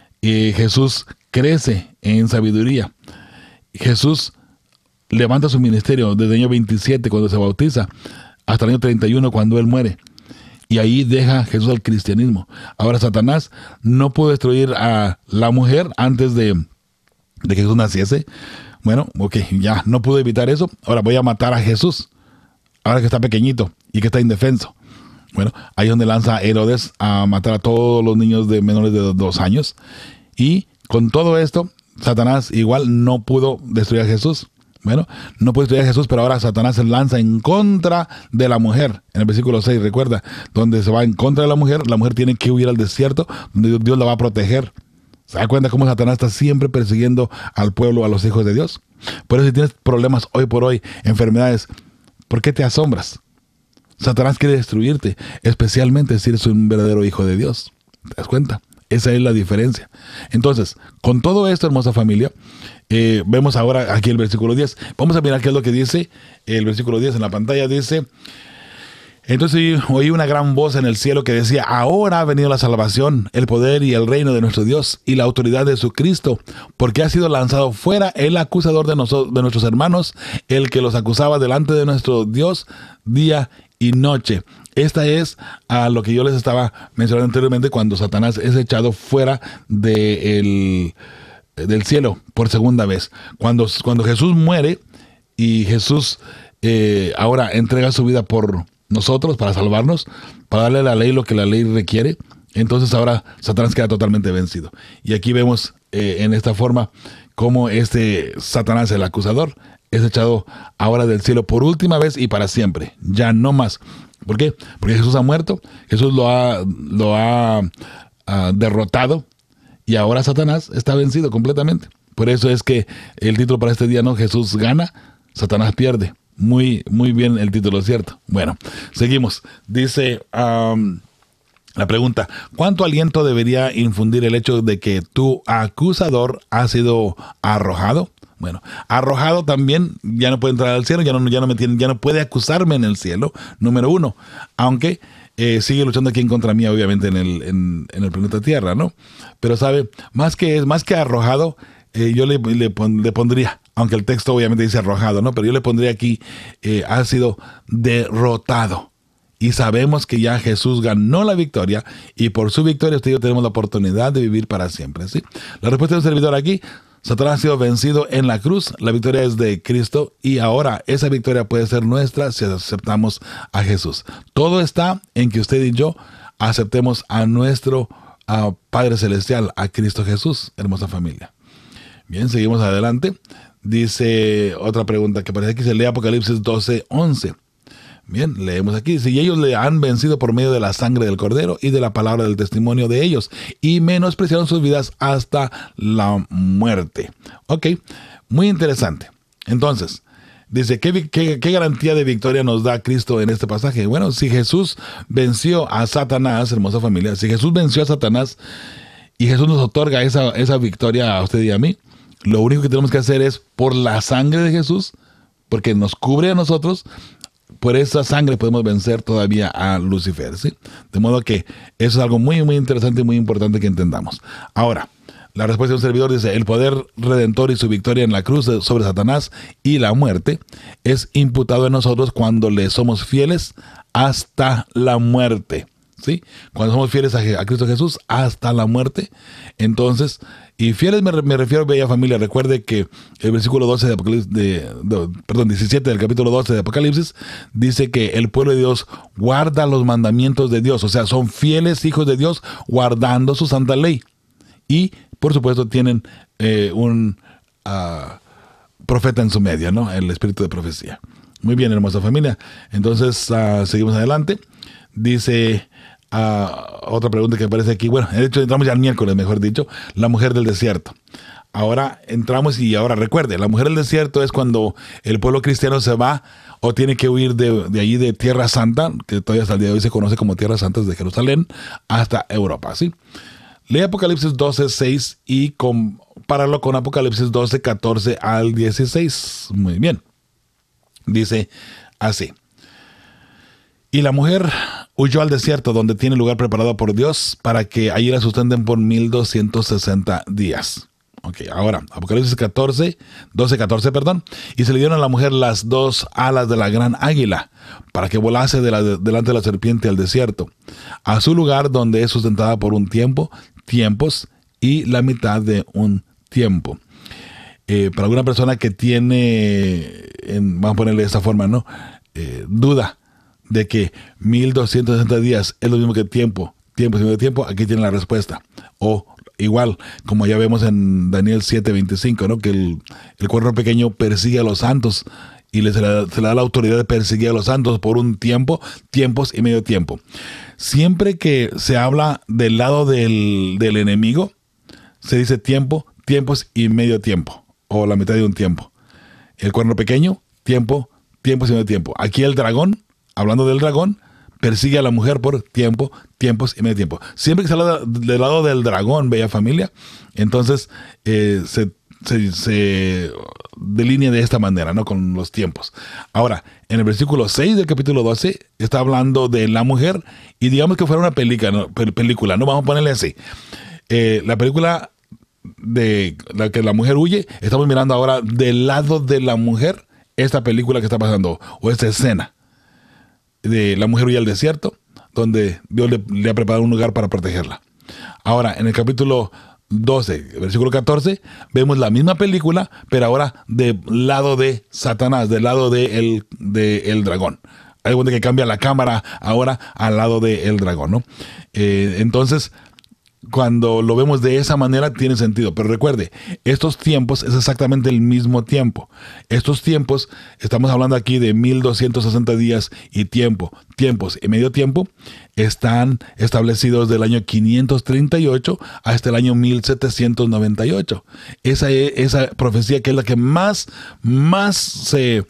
Jesús crece en sabiduría. Jesús levanta su ministerio desde el año 27 cuando se bautiza hasta el año 31 cuando él muere. Y ahí deja Jesús al cristianismo. Ahora Satanás no pudo destruir a la mujer antes de que Jesús naciese. Bueno, ok, ya no pudo evitar eso. Ahora voy a matar a Jesús. Ahora que está pequeñito y que está indefenso. Bueno, ahí es donde lanza a Herodes a matar a todos los niños de menores de 2 años. Y con todo esto, Satanás igual no pudo destruir a Jesús. Bueno, no puede destruir a Jesús, pero ahora Satanás se lanza en contra de la mujer. En el versículo 6, recuerda, donde se va en contra de la mujer tiene que huir al desierto, donde Dios la va a proteger. ¿Se da cuenta cómo Satanás está siempre persiguiendo al pueblo, a los hijos de Dios? Por eso si tienes problemas hoy por hoy, enfermedades, ¿por qué te asombras? Satanás quiere destruirte, especialmente si eres un verdadero hijo de Dios. ¿Te das cuenta? Esa es la diferencia. Entonces, con todo esto, hermosa familia, vemos ahora aquí el versículo 10. Vamos a mirar qué es lo que dice el versículo 10 en la pantalla. Dice, Entonces oí una gran voz en el cielo que decía: ahora ha venido la salvación, el poder y el reino de nuestro Dios y la autoridad de su Cristo, porque ha sido lanzado fuera el acusador de nuestros hermanos, el que los acusaba delante de nuestro Dios día y noche. Esta es a lo que yo les estaba mencionando anteriormente, cuando Satanás es echado fuera del cielo por segunda vez. Cuando Jesús muere y Jesús ahora entrega su vida por nosotros, para salvarnos, para darle a la ley lo que la ley requiere, entonces ahora Satanás queda totalmente vencido. Y aquí vemos en esta forma cómo Satanás, el acusador, es echado ahora del cielo por última vez y para siempre, ya no más. ¿Por qué? Porque Jesús ha muerto, Jesús lo ha derrotado, y ahora Satanás está vencido completamente. Por eso es que el título para este día, ¿no? Jesús gana, Satanás pierde. Muy, muy bien el título, ¿cierto? Bueno, seguimos. Dice la pregunta: ¿cuánto aliento debería infundir el hecho de que tu acusador ha sido arrojado? Bueno, arrojado también, ya no puede entrar al cielo, ya no puede acusarme en el cielo, número uno. Aunque sigue luchando aquí en contra mía, obviamente, en el planeta Tierra, ¿no? Pero sabe, más que arrojado, yo le pondría, aunque el texto obviamente dice arrojado, ¿no? Pero yo le pondría aquí, ha sido derrotado. Y sabemos que ya Jesús ganó la victoria, y por su victoria usted y yo tenemos la oportunidad de vivir para siempre, ¿sí? La respuesta del servidor aquí: Satanás ha sido vencido en la cruz, la victoria es de Cristo, y ahora esa victoria puede ser nuestra si aceptamos a Jesús. Todo está en que usted y yo aceptemos a nuestro Padre Celestial, a Cristo Jesús, hermosa familia. Bien, seguimos adelante. Dice otra pregunta que aparece aquí, se lee Apocalipsis 12:11. Bien, leemos aquí: si ellos le han vencido por medio de la sangre del Cordero y de la palabra del testimonio de ellos, y menospreciaron sus vidas hasta la muerte. Ok, muy interesante. Entonces, dice, ¿qué garantía de victoria nos da Cristo en este pasaje? Bueno, si Jesús venció a Satanás, hermosa familia, si Jesús venció a Satanás y Jesús nos otorga esa victoria a usted y a mí, lo único que tenemos que hacer es, por la sangre de Jesús, porque nos cubre a nosotros, por esa sangre podemos vencer todavía a Lucifer, ¿sí? De modo que eso es algo muy, muy interesante y muy importante que entendamos. Ahora, la respuesta de un servidor dice: el poder redentor y su victoria en la cruz sobre Satanás y la muerte es imputado en nosotros cuando le somos fieles hasta la muerte, ¿sí? Cuando somos fieles a Cristo Jesús hasta la muerte. Entonces, y fieles me refiero, bella familia, recuerde que el versículo 12 de Apocalipsis, 17 del capítulo 12 de Apocalipsis, dice que el pueblo de Dios guarda los mandamientos de Dios, o sea, son fieles hijos de Dios guardando su santa ley. Y, por supuesto, tienen un profeta en su medio, ¿no? El espíritu de profecía. Muy bien, hermosa familia. Entonces, seguimos adelante. Dice otra pregunta que aparece aquí. Bueno, de hecho, entramos ya al miércoles, mejor dicho. La mujer del desierto. Ahora entramos, y ahora recuerde, la mujer del desierto es cuando el pueblo cristiano se va o tiene que huir de allí, de Tierra Santa, que todavía hasta el día de hoy se conoce como Tierra Santa, desde Jerusalén hasta Europa, ¿sí? Lee Apocalipsis 12:6 y compáralo con Apocalipsis 12:14 al 16. Muy bien. Dice así: y la mujer huyó al desierto, donde tiene lugar preparado por Dios, para que allí la sustenten por 1260 días. Ok, ahora, Apocalipsis 12:14, perdón. Y se le dieron a la mujer las dos alas de la gran águila, para que volase delante de la serpiente al desierto, a su lugar donde es sustentada por un tiempo, tiempos y la mitad de un tiempo. Para alguna persona que tiene, vamos a ponerle de esta forma, ¿no? Duda de que 1260 días es lo mismo que tiempo y medio tiempo, aquí tiene la respuesta. O igual, como ya vemos en Daniel 7:25, ¿no? Que el cuerno pequeño persigue a los santos y se le da la autoridad de perseguir a los santos por un tiempo, tiempos y medio tiempo. Siempre que se habla del lado del enemigo, se dice tiempo, tiempos y medio tiempo, o la mitad de un tiempo. El cuerno pequeño, tiempo, tiempos y medio tiempo. Aquí el dragón, hablando del dragón, persigue a la mujer por tiempo, tiempos y medio tiempo. Siempre que se habla del lado del dragón, bella familia, entonces se se delinea de esta manera, ¿no? Con los tiempos. Ahora, en el versículo 6 del capítulo 12, está hablando de la mujer, y digamos que fuera una película, ¿no? Vamos a ponerle así. La película de la que la mujer huye, estamos mirando ahora del lado de la mujer esta película que está pasando, o esta escena de la mujer huye al desierto, donde Dios le ha preparado un lugar para protegerla. Ahora, en el capítulo 12, versículo 14, vemos la misma película, pero ahora del lado de Satanás, del lado de el dragón. Hay donde que cambia la cámara ahora al lado del dragón, ¿no? Entonces, cuando lo vemos de esa manera tiene sentido, pero recuerde, estos tiempos es exactamente el mismo tiempo. Estos tiempos, estamos hablando aquí de 1260 días y tiempos y medio tiempo, están establecidos del año 538 hasta el año 1798. Esa profecía que es la que más se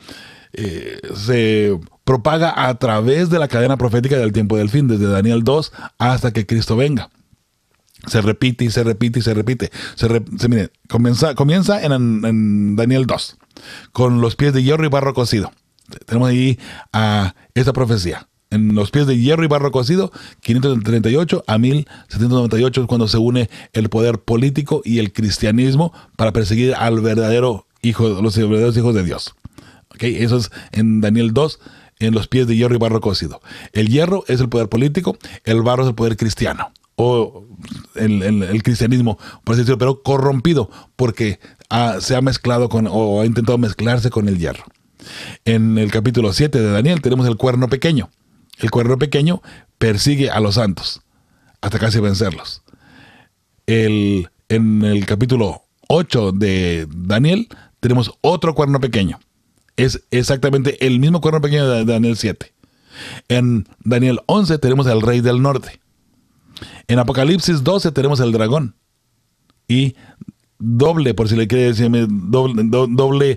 propaga a través de la cadena profética del tiempo del fin, desde Daniel 2 hasta que Cristo venga. Se repite y se repite y se repite. Mire, comienza en Daniel 2, con los pies de hierro y barro cocido. Tenemos ahí esta profecía. En los pies de hierro y barro cocido, 538 a 1798 es cuando se une el poder político y el cristianismo para perseguir al verdadero los verdaderos hijos de Dios. ¿Okay? Eso es en Daniel 2, en los pies de hierro y barro cocido. El hierro es el poder político, el barro es el poder cristiano. O el cristianismo, por así decirlo, pero corrompido, porque se ha mezclado o ha intentado mezclarse con el hierro. En el capítulo 7 de Daniel tenemos el cuerno pequeño. El cuerno pequeño persigue a los santos hasta casi vencerlos. En el capítulo 8 de Daniel tenemos otro cuerno pequeño. Es exactamente el mismo cuerno pequeño de Daniel 7. En Daniel 11 tenemos al rey del norte. En Apocalipsis 12 tenemos el dragón. Y doble, por si le quiere decir, doble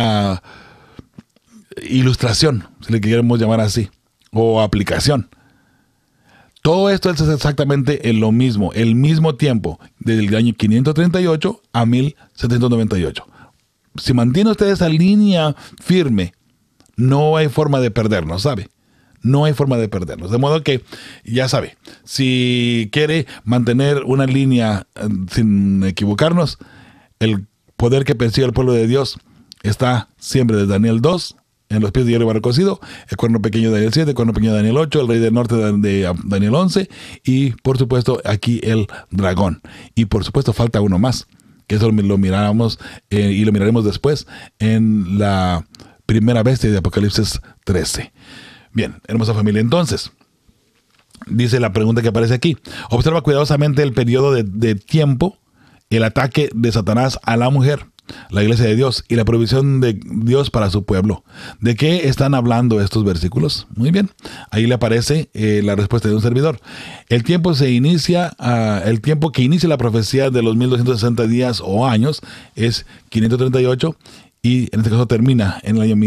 ilustración, si le queremos llamar así, o aplicación. Todo esto es exactamente lo mismo, el mismo tiempo, desde el año 538 a 1798. Si mantiene usted esa línea firme, no hay forma de perdernos, ¿sabe? No hay forma de perdernos. De modo que, ya sabe, si quiere mantener una línea sin equivocarnos, el poder que persigue el pueblo de Dios está siempre desde Daniel 2, en los pies de hierro y barro cocido, el cuerno pequeño de Daniel 7, el cuerno pequeño de Daniel 8, el rey del norte de Daniel 11, y por supuesto aquí el dragón. Y por supuesto falta uno más, que eso lo miramos y lo miraremos después en la primera bestia de Apocalipsis 13. Bien, hermosa familia, entonces, dice la pregunta que aparece aquí. Observa cuidadosamente el periodo de tiempo, el ataque de Satanás a la mujer, la iglesia de Dios y la provisión de Dios para su pueblo. ¿De qué están hablando estos versículos? Muy bien, ahí le aparece la respuesta de un servidor. El tiempo que inicia la profecía de los 1260 días o años es 538. Y en este caso termina en el año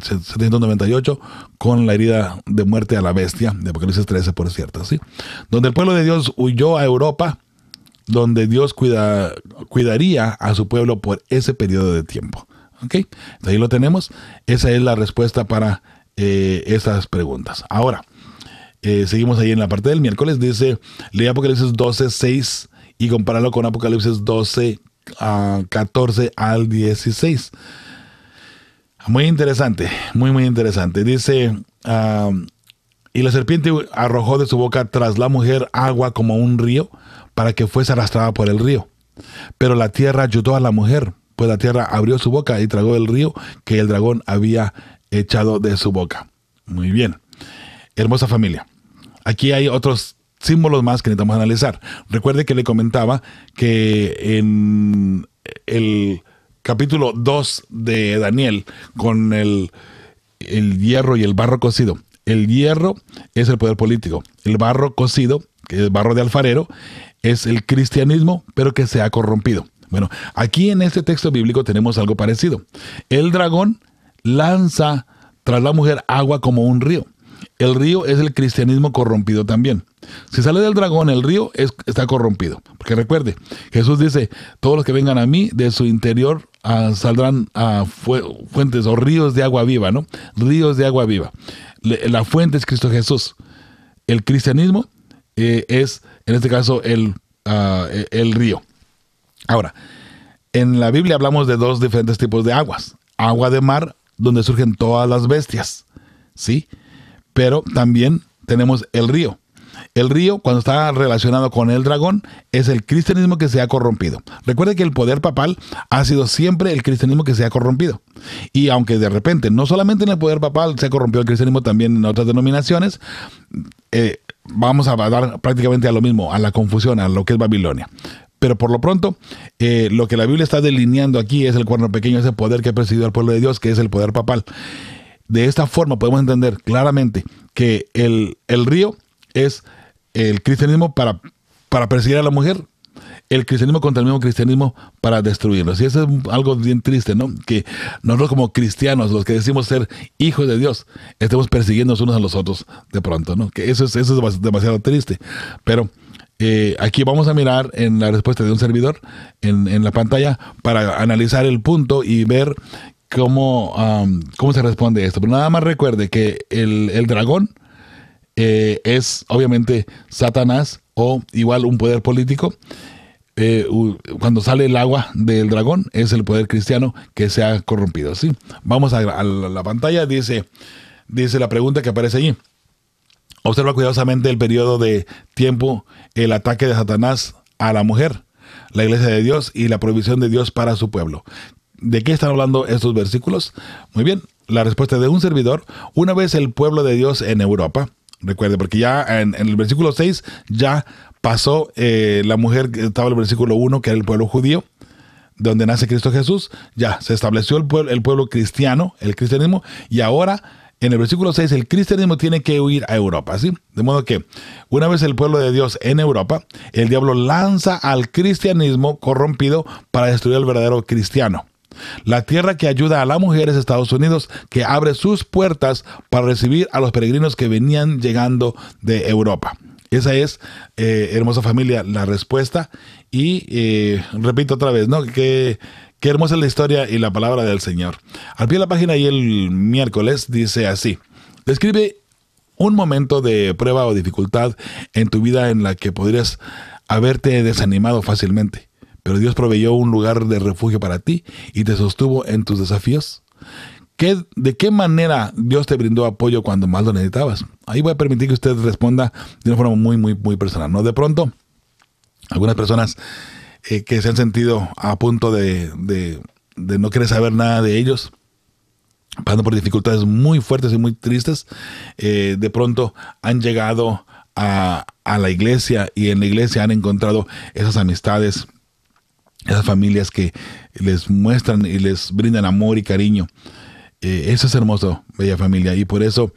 1798 con la herida de muerte a la bestia, de Apocalipsis 13, por cierto, ¿sí? Donde el pueblo de Dios huyó a Europa, donde Dios cuidaría a su pueblo por ese periodo de tiempo. ¿Ok? Ahí lo tenemos. Esa es la respuesta para esas preguntas. Ahora, seguimos ahí en la parte del miércoles. Dice, lee Apocalipsis 12, 6 y compáralo con Apocalipsis 12, 14 al 16. Muy interesante, muy interesante. Dice, y la serpiente arrojó de su boca tras la mujer agua como un río, para que fuese arrastrada por el río. Pero la tierra ayudó a la mujer, pues la tierra abrió su boca y tragó el río que el dragón había echado de su boca. Muy bien. Hermosa familia. Aquí hay otros símbolos más que necesitamos analizar. Recuerde que le comentaba que en el capítulo 2 de Daniel, con el hierro y el barro cocido. El hierro es el poder político. El barro cocido, que es el barro de alfarero, es el cristianismo, pero que se ha corrompido. Bueno, aquí en este texto bíblico tenemos algo parecido. El dragón lanza tras la mujer agua como un río. El río es el cristianismo corrompido también. Si sale del dragón, el río está corrompido. Porque recuerde, Jesús dice, todos los que vengan a mí, de su interior saldrán fuentes o ríos de agua viva, ¿no? Ríos de agua viva. La fuente es Cristo Jesús. El cristianismo es, en este caso, el río. Ahora, en la Biblia hablamos de dos diferentes tipos de aguas. Agua de mar, donde surgen todas las bestias, ¿sí? Pero también tenemos el río. El río, cuando está relacionado con el dragón, es el cristianismo que se ha corrompido. Recuerde que el poder papal ha sido siempre el cristianismo que se ha corrompido. Y aunque de repente, no solamente en el poder papal se ha corrompido el cristianismo, también en otras denominaciones, vamos a dar prácticamente a lo mismo, a la confusión, a lo que es Babilonia. Pero por lo pronto, lo que la Biblia está delineando aquí es el cuerno pequeño, ese poder que ha presidido al pueblo de Dios, que es el poder papal. De esta forma podemos entender claramente que el río es el cristianismo para perseguir a la mujer, el cristianismo contra el mismo cristianismo para destruirlos. Y eso es algo bien triste, ¿no? Que nosotros como cristianos, los que decimos ser hijos de Dios, estemos persiguiéndonos unos a los otros de pronto, ¿no? Que eso es demasiado triste. Pero aquí vamos a mirar en la respuesta de un servidor en la pantalla para analizar el punto y ver cómo se responde esto. Pero nada más recuerde que el dragón es obviamente Satanás o igual un poder político. Cuando sale el agua del dragón es el poder cristiano que se ha corrompido, ¿sí? Vamos a la pantalla, dice la pregunta que aparece allí. Observa cuidadosamente el periodo de tiempo, el ataque de Satanás a la mujer, la iglesia de Dios y la provisión de Dios para su pueblo. ¿De qué están hablando estos versículos? Muy bien, la respuesta de un servidor. Una vez el pueblo de Dios en Europa, recuerde, porque ya en el versículo 6 ya pasó la mujer que estaba en el versículo 1, que era el pueblo judío, donde nace Cristo Jesús. Ya se estableció el pueblo cristiano, el cristianismo, y ahora en el versículo 6 el cristianismo tiene que huir a Europa, ¿sí? De modo que una vez el pueblo de Dios en Europa, el diablo lanza al cristianismo corrompido para destruir al verdadero cristiano. La tierra que ayuda a la mujer es Estados Unidos, que abre sus puertas para recibir a los peregrinos que venían llegando de Europa. Esa es, hermosa familia, la respuesta. Y repito otra vez, ¿no? Qué hermosa es la historia y la palabra del Señor. Al pie de la página y el miércoles dice así: describe un momento de prueba o dificultad en tu vida en la que podrías haberte desanimado fácilmente, pero Dios proveyó un lugar de refugio para ti y te sostuvo en tus desafíos. ¿De qué manera Dios te brindó apoyo cuando más lo necesitabas? Ahí voy a permitir que usted responda de una forma muy, muy, muy personal, ¿no? De pronto, algunas personas que se han sentido a punto de no querer saber nada de ellos, pasando por dificultades muy fuertes y muy tristes, de pronto han llegado a la iglesia y en la iglesia han encontrado esas amistades, esas familias que les muestran y les brindan amor y cariño. Eso es hermoso, bella familia, y por eso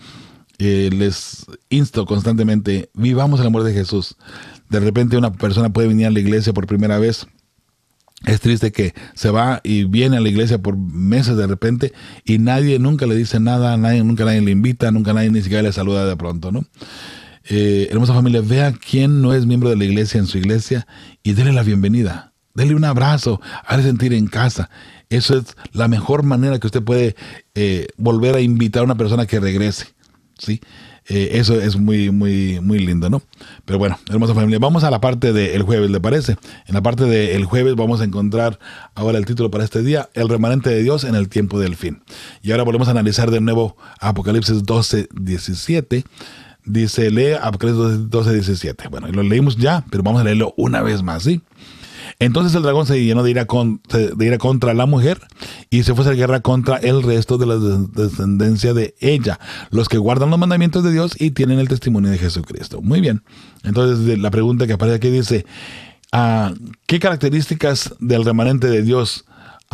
les insto constantemente, vivamos el amor de Jesús. De repente una persona puede venir a la iglesia por primera vez. Es triste que se va y viene a la iglesia por meses de repente y nadie nunca le dice nada, nunca nadie le invita, nunca nadie ni siquiera le saluda de pronto, ¿no? Hermosa familia, vea quién no es miembro de la iglesia en su iglesia y dele la bienvenida. Dele un abrazo, hágale sentir en casa. Eso es la mejor manera que usted puede volver a invitar a una persona que regrese, ¿sí? Eso es muy, muy, muy lindo, ¿no? Pero bueno, hermosa familia, vamos a la parte del jueves, ¿le parece? En la parte del jueves vamos a encontrar ahora el título para este día: el remanente de Dios en el tiempo del fin. Y ahora volvemos a analizar de nuevo Apocalipsis 12:17. Dice, lee Apocalipsis 12:17. Bueno, lo leímos ya, pero vamos a leerlo una vez más, ¿sí? Entonces el dragón se llenó de ira contra la mujer y se fue a hacer guerra contra el resto de la descendencia de ella, los que guardan los mandamientos de Dios y tienen el testimonio de Jesucristo. Muy bien. Entonces la pregunta que aparece aquí dice, ¿qué características del remanente de Dios,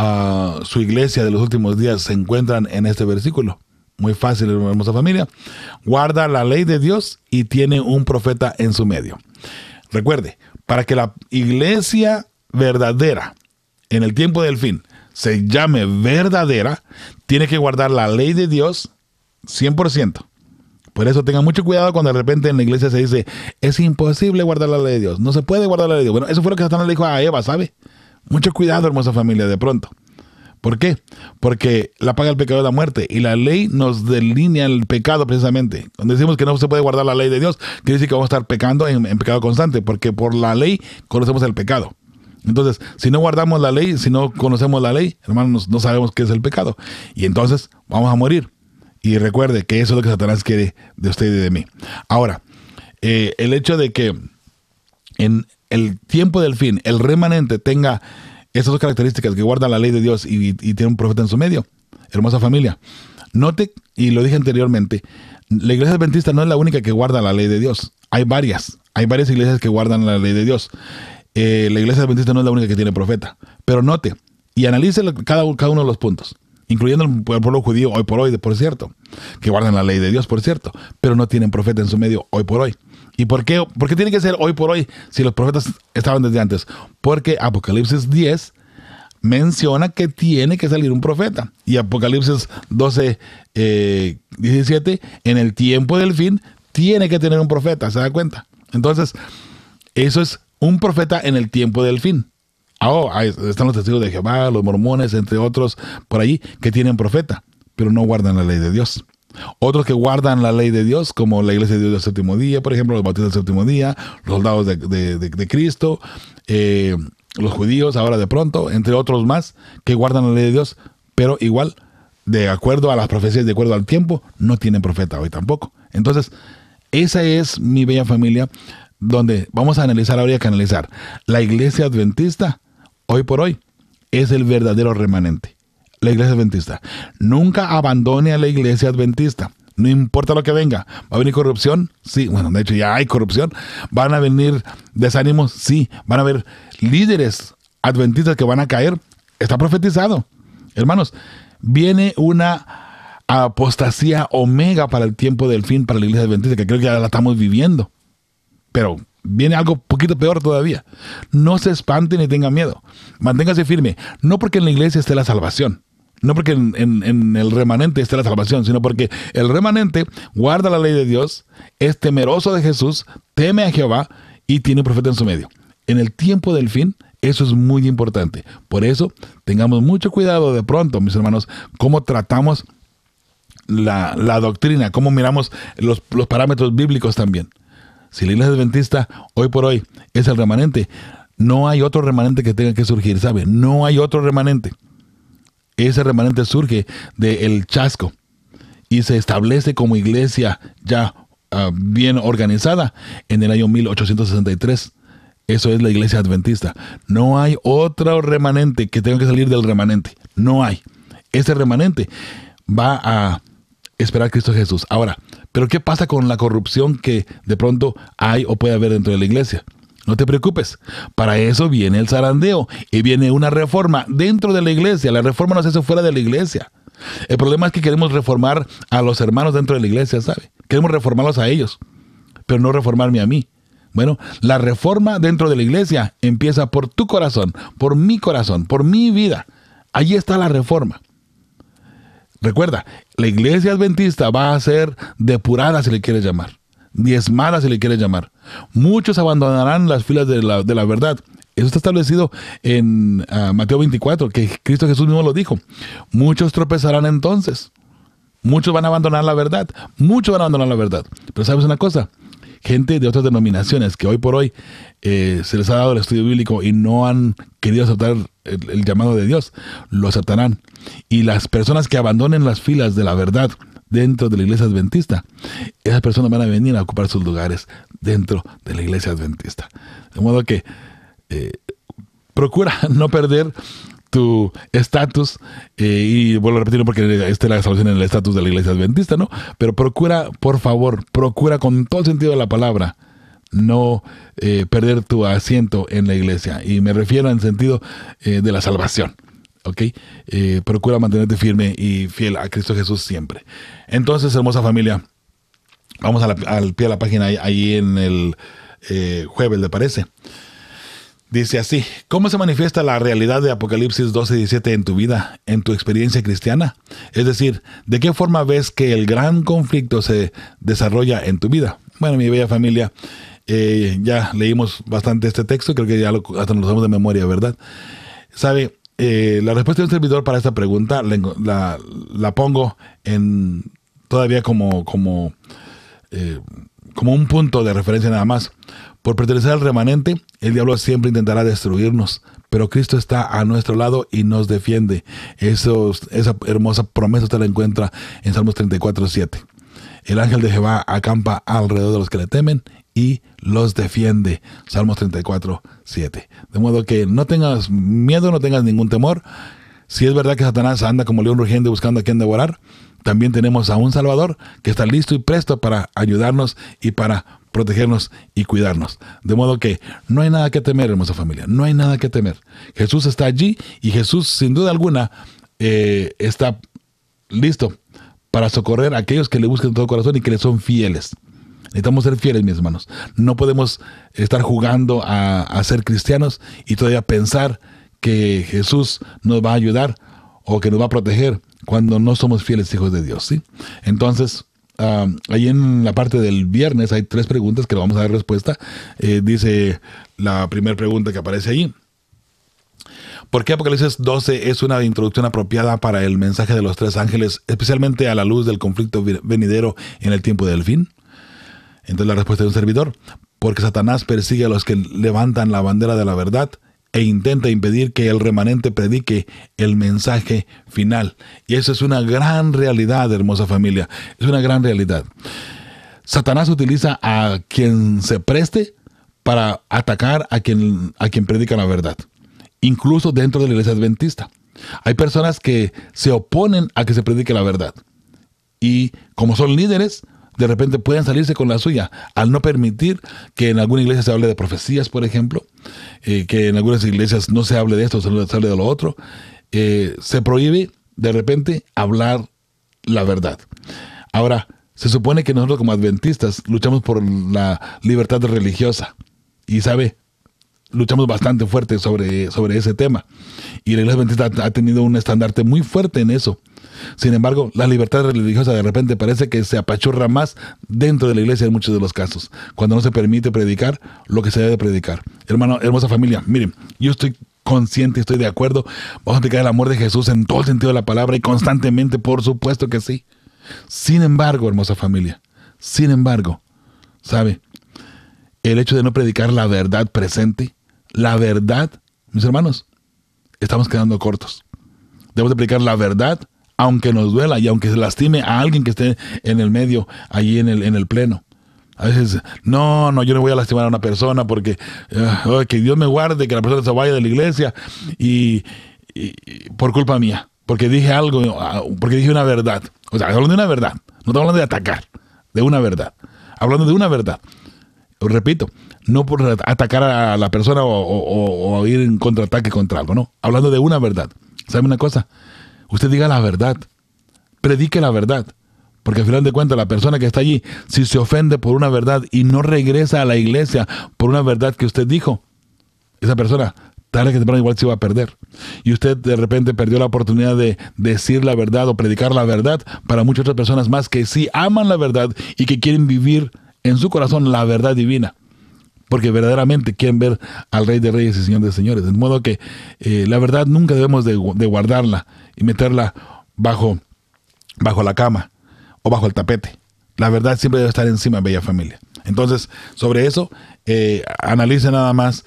su iglesia de los últimos días, se encuentran en este versículo? Muy fácil, hermosa familia. Guarda la ley de Dios y tiene un profeta en su medio. Recuerde, para que la iglesia verdadera en el tiempo del fin se llame verdadera, tiene que guardar la ley de Dios 100%. Por eso tengan mucho cuidado cuando de repente en la iglesia se dice, es imposible guardar la ley de Dios, no se puede guardar la ley de Dios. Bueno, eso fue lo que Satanás le dijo a Eva, ¿sabe? Mucho cuidado, hermosa familia, de pronto. ¿Por qué? Porque la paga del pecado es la muerte, y la ley nos delinea el pecado precisamente. Cuando decimos que no se puede guardar la ley de Dios, quiere decir que vamos a estar pecando en pecado constante, porque por la ley conocemos el pecado. Entonces, si no guardamos la ley, si no conocemos la ley, hermanos, no sabemos qué es el pecado. Y entonces vamos a morir. Y recuerde que eso es lo que Satanás quiere de usted y de mí. Ahora, el hecho de que en el tiempo del fin, el remanente tenga esas dos características, que guarda la ley de Dios y tiene un profeta en su medio. Hermosa familia, note, y lo dije anteriormente, la iglesia adventista no es la única que guarda la ley de Dios. Hay varias iglesias que guardan la ley de Dios. La iglesia adventista no es la única que tiene profeta. Pero note y analice cada uno de los puntos, incluyendo el pueblo judío hoy por hoy, por cierto, que guardan la ley de Dios, por cierto, pero no tienen profeta en su medio hoy por hoy. ¿Y por qué? ¿Por qué tiene que ser hoy por hoy si los profetas estaban desde antes? Porque Apocalipsis 10 menciona que tiene que salir un profeta. Y Apocalipsis 12, 17, en el tiempo del fin, tiene que tener un profeta, ¿se da cuenta? Entonces, eso es un profeta en el tiempo del fin. Ahí están los testigos de Jehová, los mormones, entre otros, por allí, que tienen profeta, pero no guardan la ley de Dios. Otros que guardan la ley de Dios, como la Iglesia de Dios del Séptimo Día, por ejemplo, los bautistas del Séptimo Día, los soldados de Cristo, los judíos ahora de pronto, entre otros más, que guardan la ley de Dios, pero igual, de acuerdo a las profecías, de acuerdo al tiempo, no tienen profeta hoy tampoco. Entonces, esa es mi bella familia, donde vamos a analizar, habría que analizar. La iglesia adventista, hoy por hoy, es el verdadero remanente. La iglesia adventista. Nunca abandone a la iglesia adventista. No importa lo que venga. ¿Va a venir corrupción? Sí. Bueno, de hecho ya hay corrupción. ¿Van a venir desánimos? Sí. ¿Van a haber líderes adventistas que van a caer? Está profetizado. Hermanos, viene una apostasía omega para el tiempo del fin para la iglesia adventista, que creo que ya la estamos viviendo. Pero viene algo poquito peor todavía. No se espante ni tenga miedo. Manténgase firme. No porque en la iglesia esté la salvación. No porque en el remanente esté la salvación, sino porque el remanente guarda la ley de Dios, es temeroso de Jesús, teme a Jehová y tiene un profeta en su medio. En el tiempo del fin, eso es muy importante. Por eso, tengamos mucho cuidado de pronto, mis hermanos, cómo tratamos la doctrina, cómo miramos los parámetros bíblicos también. Si la iglesia adventista hoy por hoy es el remanente, no hay otro remanente que tenga que surgir, ¿sabe? No hay otro remanente. Ese remanente surge del chasco y se establece como iglesia ya bien organizada en el año 1863. Eso es la iglesia adventista. No hay otro remanente que tenga que salir del remanente. No hay. Ese remanente va a esperar a Cristo Jesús. Ahora, ¿pero qué pasa con la corrupción que de pronto hay o puede haber dentro de la iglesia? No te preocupes, para eso viene el zarandeo y viene una reforma dentro de la iglesia. La reforma no se hace fuera de la iglesia. El problema es que queremos reformar a los hermanos dentro de la iglesia, ¿sabe? Queremos reformarlos a ellos, pero no reformarme a mí. Bueno, la reforma dentro de la iglesia empieza por tu corazón, por mi vida. Allí está la reforma. Recuerda, la iglesia adventista va a ser depurada, si le quieres llamar. Diezmada, si le quieres llamar. Muchos abandonarán las filas de la verdad. Eso está establecido en Mateo 24, que Cristo Jesús mismo lo dijo. Muchos tropezarán entonces. Muchos van a abandonar la verdad. Muchos van a abandonar la verdad. Pero ¿sabes una cosa? Gente de otras denominaciones que hoy por hoy se les ha dado el estudio bíblico y no han querido aceptar el llamado de Dios, lo aceptarán. Y las personas que abandonen las filas de la verdad dentro de la iglesia adventista, esas personas van a venir a ocupar sus lugares dentro de la iglesia adventista. De modo que procura no perder tu estatus, y vuelvo a repetirlo porque esta es la salvación en el estatus de la iglesia adventista, ¿no? Pero procura, por favor, procura con todo el sentido de la palabra no perder tu asiento en la iglesia. Y me refiero en sentido de la salvación. ¿Ok? Procura mantenerte firme y fiel a Cristo Jesús siempre. Entonces, hermosa familia, vamos al pie de la página ahí en el jueves, ¿le parece? Dice así: ¿cómo se manifiesta la realidad de Apocalipsis 12:17 en tu vida, en tu experiencia cristiana? Es decir, ¿de qué forma ves que el gran conflicto se desarrolla en tu vida? Bueno, mi bella familia, ya leímos bastante este texto, creo que ya hasta nos lo sabemos de memoria, ¿verdad? ¿Sabe? La respuesta de un servidor para esta pregunta la pongo en todavía como un punto de referencia nada más. Por pertenecer al remanente, el diablo siempre intentará destruirnos, pero Cristo está a nuestro lado y nos defiende. Esa hermosa promesa usted la encuentra en Salmos 34:7. El ángel de Jehová acampa alrededor de los que le temen y los defiende. Salmos 34:7. De modo que no tengas miedo, no tengas ningún temor. Si es verdad que Satanás anda como león rugiente buscando a quien devorar, también tenemos a un Salvador que está listo y presto para ayudarnos y para protegernos y cuidarnos. De modo que no hay nada que temer, hermosa familia. No hay nada que temer. Jesús está allí y Jesús, sin duda alguna, está listo para socorrer a aquellos que le buscan de todo corazón y que le son fieles. Necesitamos ser fieles, mis hermanos. No podemos estar jugando a ser cristianos y todavía pensar que Jesús nos va a ayudar o que nos va a proteger cuando no somos fieles hijos de Dios, ¿sí? Entonces, ahí en la parte del viernes hay 3 preguntas que le vamos a dar respuesta. Dice la primera pregunta que aparece ahí: ¿por qué Apocalipsis 12 es una introducción apropiada para el mensaje de los 3 ángeles, especialmente a la luz del conflicto venidero en el tiempo del fin? Entonces la respuesta de un servidor: porque Satanás persigue a los que levantan la bandera de la verdad e intenta impedir que el remanente predique el mensaje final. Y eso es una gran realidad, hermosa familia. Es una gran realidad. Satanás utiliza a quien se preste para atacar a quien predica la verdad. Incluso dentro de la iglesia adventista. Hay personas que se oponen a que se predique la verdad. Y como son líderes, de repente pueden salirse con la suya al no permitir que en alguna iglesia se hable de profecías, por ejemplo, que en algunas iglesias no se hable de esto, se hable de lo otro. Se prohíbe de repente hablar la verdad. Ahora, se supone que nosotros como adventistas luchamos por la libertad religiosa y, ¿sabe?, luchamos bastante fuerte sobre ese tema. Y la iglesia adventista ha tenido un estandarte muy fuerte en eso. Sin embargo, la libertad religiosa de repente parece que se apachurra más dentro de la iglesia en muchos de los casos, cuando no se permite predicar lo que se debe predicar. Hermano, hermosa familia, miren, yo estoy consciente, estoy de acuerdo, vamos a predicar el amor de Jesús en todo el sentido de la palabra y constantemente, por supuesto que sí. Sin embargo, hermosa familia, sin embargo, ¿sabe? El hecho de no predicar la verdad presente, la verdad, mis hermanos, estamos quedando cortos. Debemos de predicar la verdad, aunque nos duela y aunque se lastime a alguien que esté en el medio, allí en el pleno. A veces, no, yo no voy a lastimar a una persona porque que Dios me guarde, que la persona se vaya de la iglesia y por culpa mía, porque dije algo, porque dije una verdad. O sea, hablando de una verdad, no estamos hablando de atacar, de una verdad. Hablando de una verdad. Repito, no por atacar a la persona o ir en contraataque contra algo, no. Hablando de una verdad. ¿Sabe una cosa? Usted diga la verdad, predique la verdad, porque al final de cuentas la persona que está allí, si se ofende por una verdad y no regresa a la iglesia por una verdad que usted dijo, esa persona tarde que temprano igual se va a perder. Y usted de repente perdió la oportunidad de decir la verdad o predicar la verdad para muchas otras personas más que sí aman la verdad y que quieren vivir en su corazón la verdad divina. Porque verdaderamente quieren ver al Rey de Reyes y Señor de Señores. De modo que la verdad nunca debemos de guardarla y meterla bajo la cama o bajo el tapete. La verdad siempre debe estar encima, bella familia. Entonces, sobre eso, analice nada más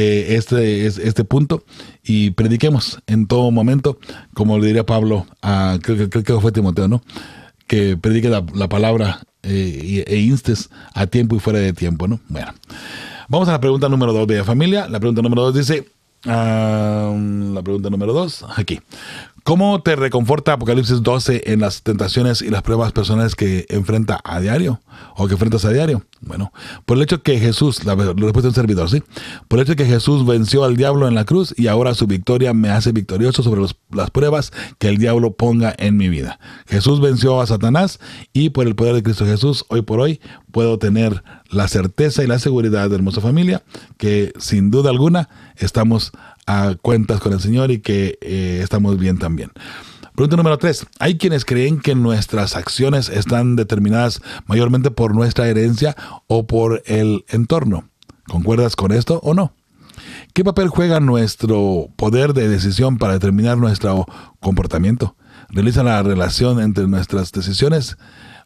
este punto y prediquemos en todo momento, como le diría Pablo, creo que fue Timoteo, ¿no? Que predique la palabra e instes a tiempo y fuera de tiempo, ¿no? Bueno. Vamos a la pregunta número 2, bella familia. La pregunta número 2 dice, aquí. ¿Cómo te reconforta Apocalipsis 12 en las tentaciones y las pruebas personales que enfrenta a diario o que enfrentas a diario? Bueno, por el hecho que Jesús, la respuesta de un servidor, ¿sí? Por el hecho que Jesús venció al diablo en la cruz y ahora su victoria me hace victorioso sobre las pruebas que el diablo ponga en mi vida. Jesús venció a Satanás y por el poder de Cristo Jesús, hoy por hoy, puedo tener la certeza y la seguridad, de hermosa familia, que sin duda alguna estamos a cuentas con el Señor y que estamos bien también. Pregunta número 3. Hay quienes creen que nuestras acciones están determinadas mayormente por nuestra herencia o por el entorno. ¿Concuerdas con esto o no? ¿Qué papel juega nuestro poder de decisión para determinar nuestro comportamiento? Analiza la relación entre nuestras decisiones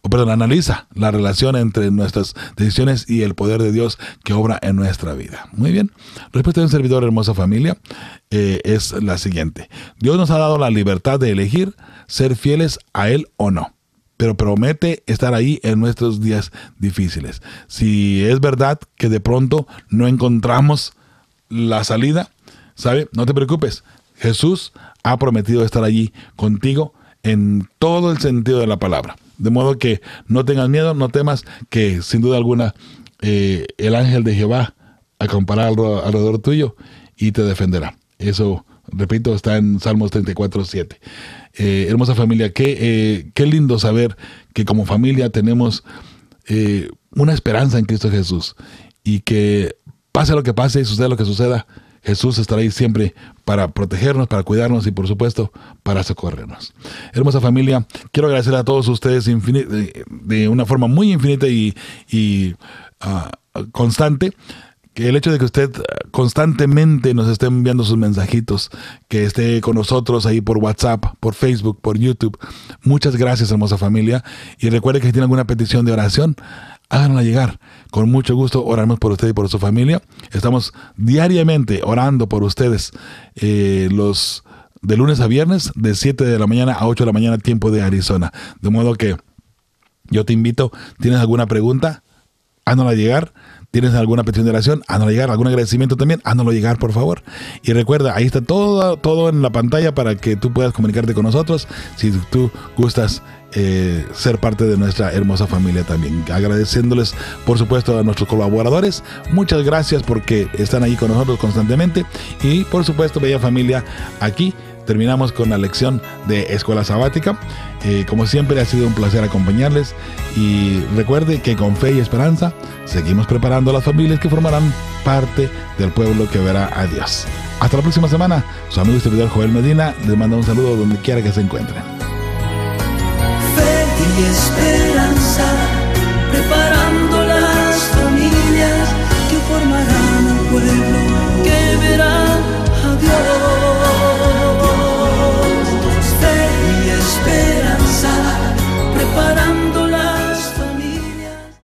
y el poder de Dios que obra en nuestra vida. Muy bien. La respuesta de un servidor, hermosa familia, es la siguiente. Dios nos ha dado la libertad de elegir ser fieles a Él o no, pero promete estar ahí en nuestros días difíciles. Si es verdad que de pronto no encontramos la salida, ¿sabe? No te preocupes. Jesús ha prometido estar allí contigo en todo el sentido de la palabra. De modo que no tengas miedo, no temas, que sin duda alguna el ángel de Jehová acampará alrededor tuyo y te defenderá. Eso, repito, está en Salmos 34:7. Hermosa familia, qué lindo saber que como familia tenemos una esperanza en Cristo Jesús y que pase lo que pase y suceda lo que suceda, Jesús estará ahí siempre para protegernos, para cuidarnos y por supuesto para socorrernos. Hermosa familia, quiero agradecer a todos ustedes de una forma muy infinita y constante, que el hecho de que usted constantemente nos esté enviando sus mensajitos, que esté con nosotros ahí por WhatsApp, por Facebook, por YouTube. Muchas gracias, hermosa familia. Y recuerde que si tiene alguna petición de oración, háganla llegar. Con mucho gusto oramos por usted y por su familia. Estamos diariamente orando por ustedes los de lunes a viernes, de 7 de la mañana a 8 de la mañana, tiempo de Arizona. De modo que yo te invito, ¿tienes alguna pregunta? Háganla llegar. ¿Tienes alguna petición de oración? Háganlo llegar. ¿Algún agradecimiento también? Háganlo llegar, por favor. Y recuerda, ahí está todo en la pantalla para que tú puedas comunicarte con nosotros si tú gustas ser parte de nuestra hermosa familia también. Agradeciéndoles, por supuesto, a nuestros colaboradores. Muchas gracias porque están ahí con nosotros constantemente. Y, por supuesto, bella familia, aquí terminamos con la lección de Escuela Sabática. Como siempre, ha sido un placer acompañarles. Y recuerde que con fe y esperanza seguimos preparando a las familias que formarán parte del pueblo que verá a Dios. Hasta la próxima semana. Su amigo y servidor Joel Medina les manda un saludo donde quiera que se encuentren. Fe y esperanza, preparando las familias que formarán un pueblo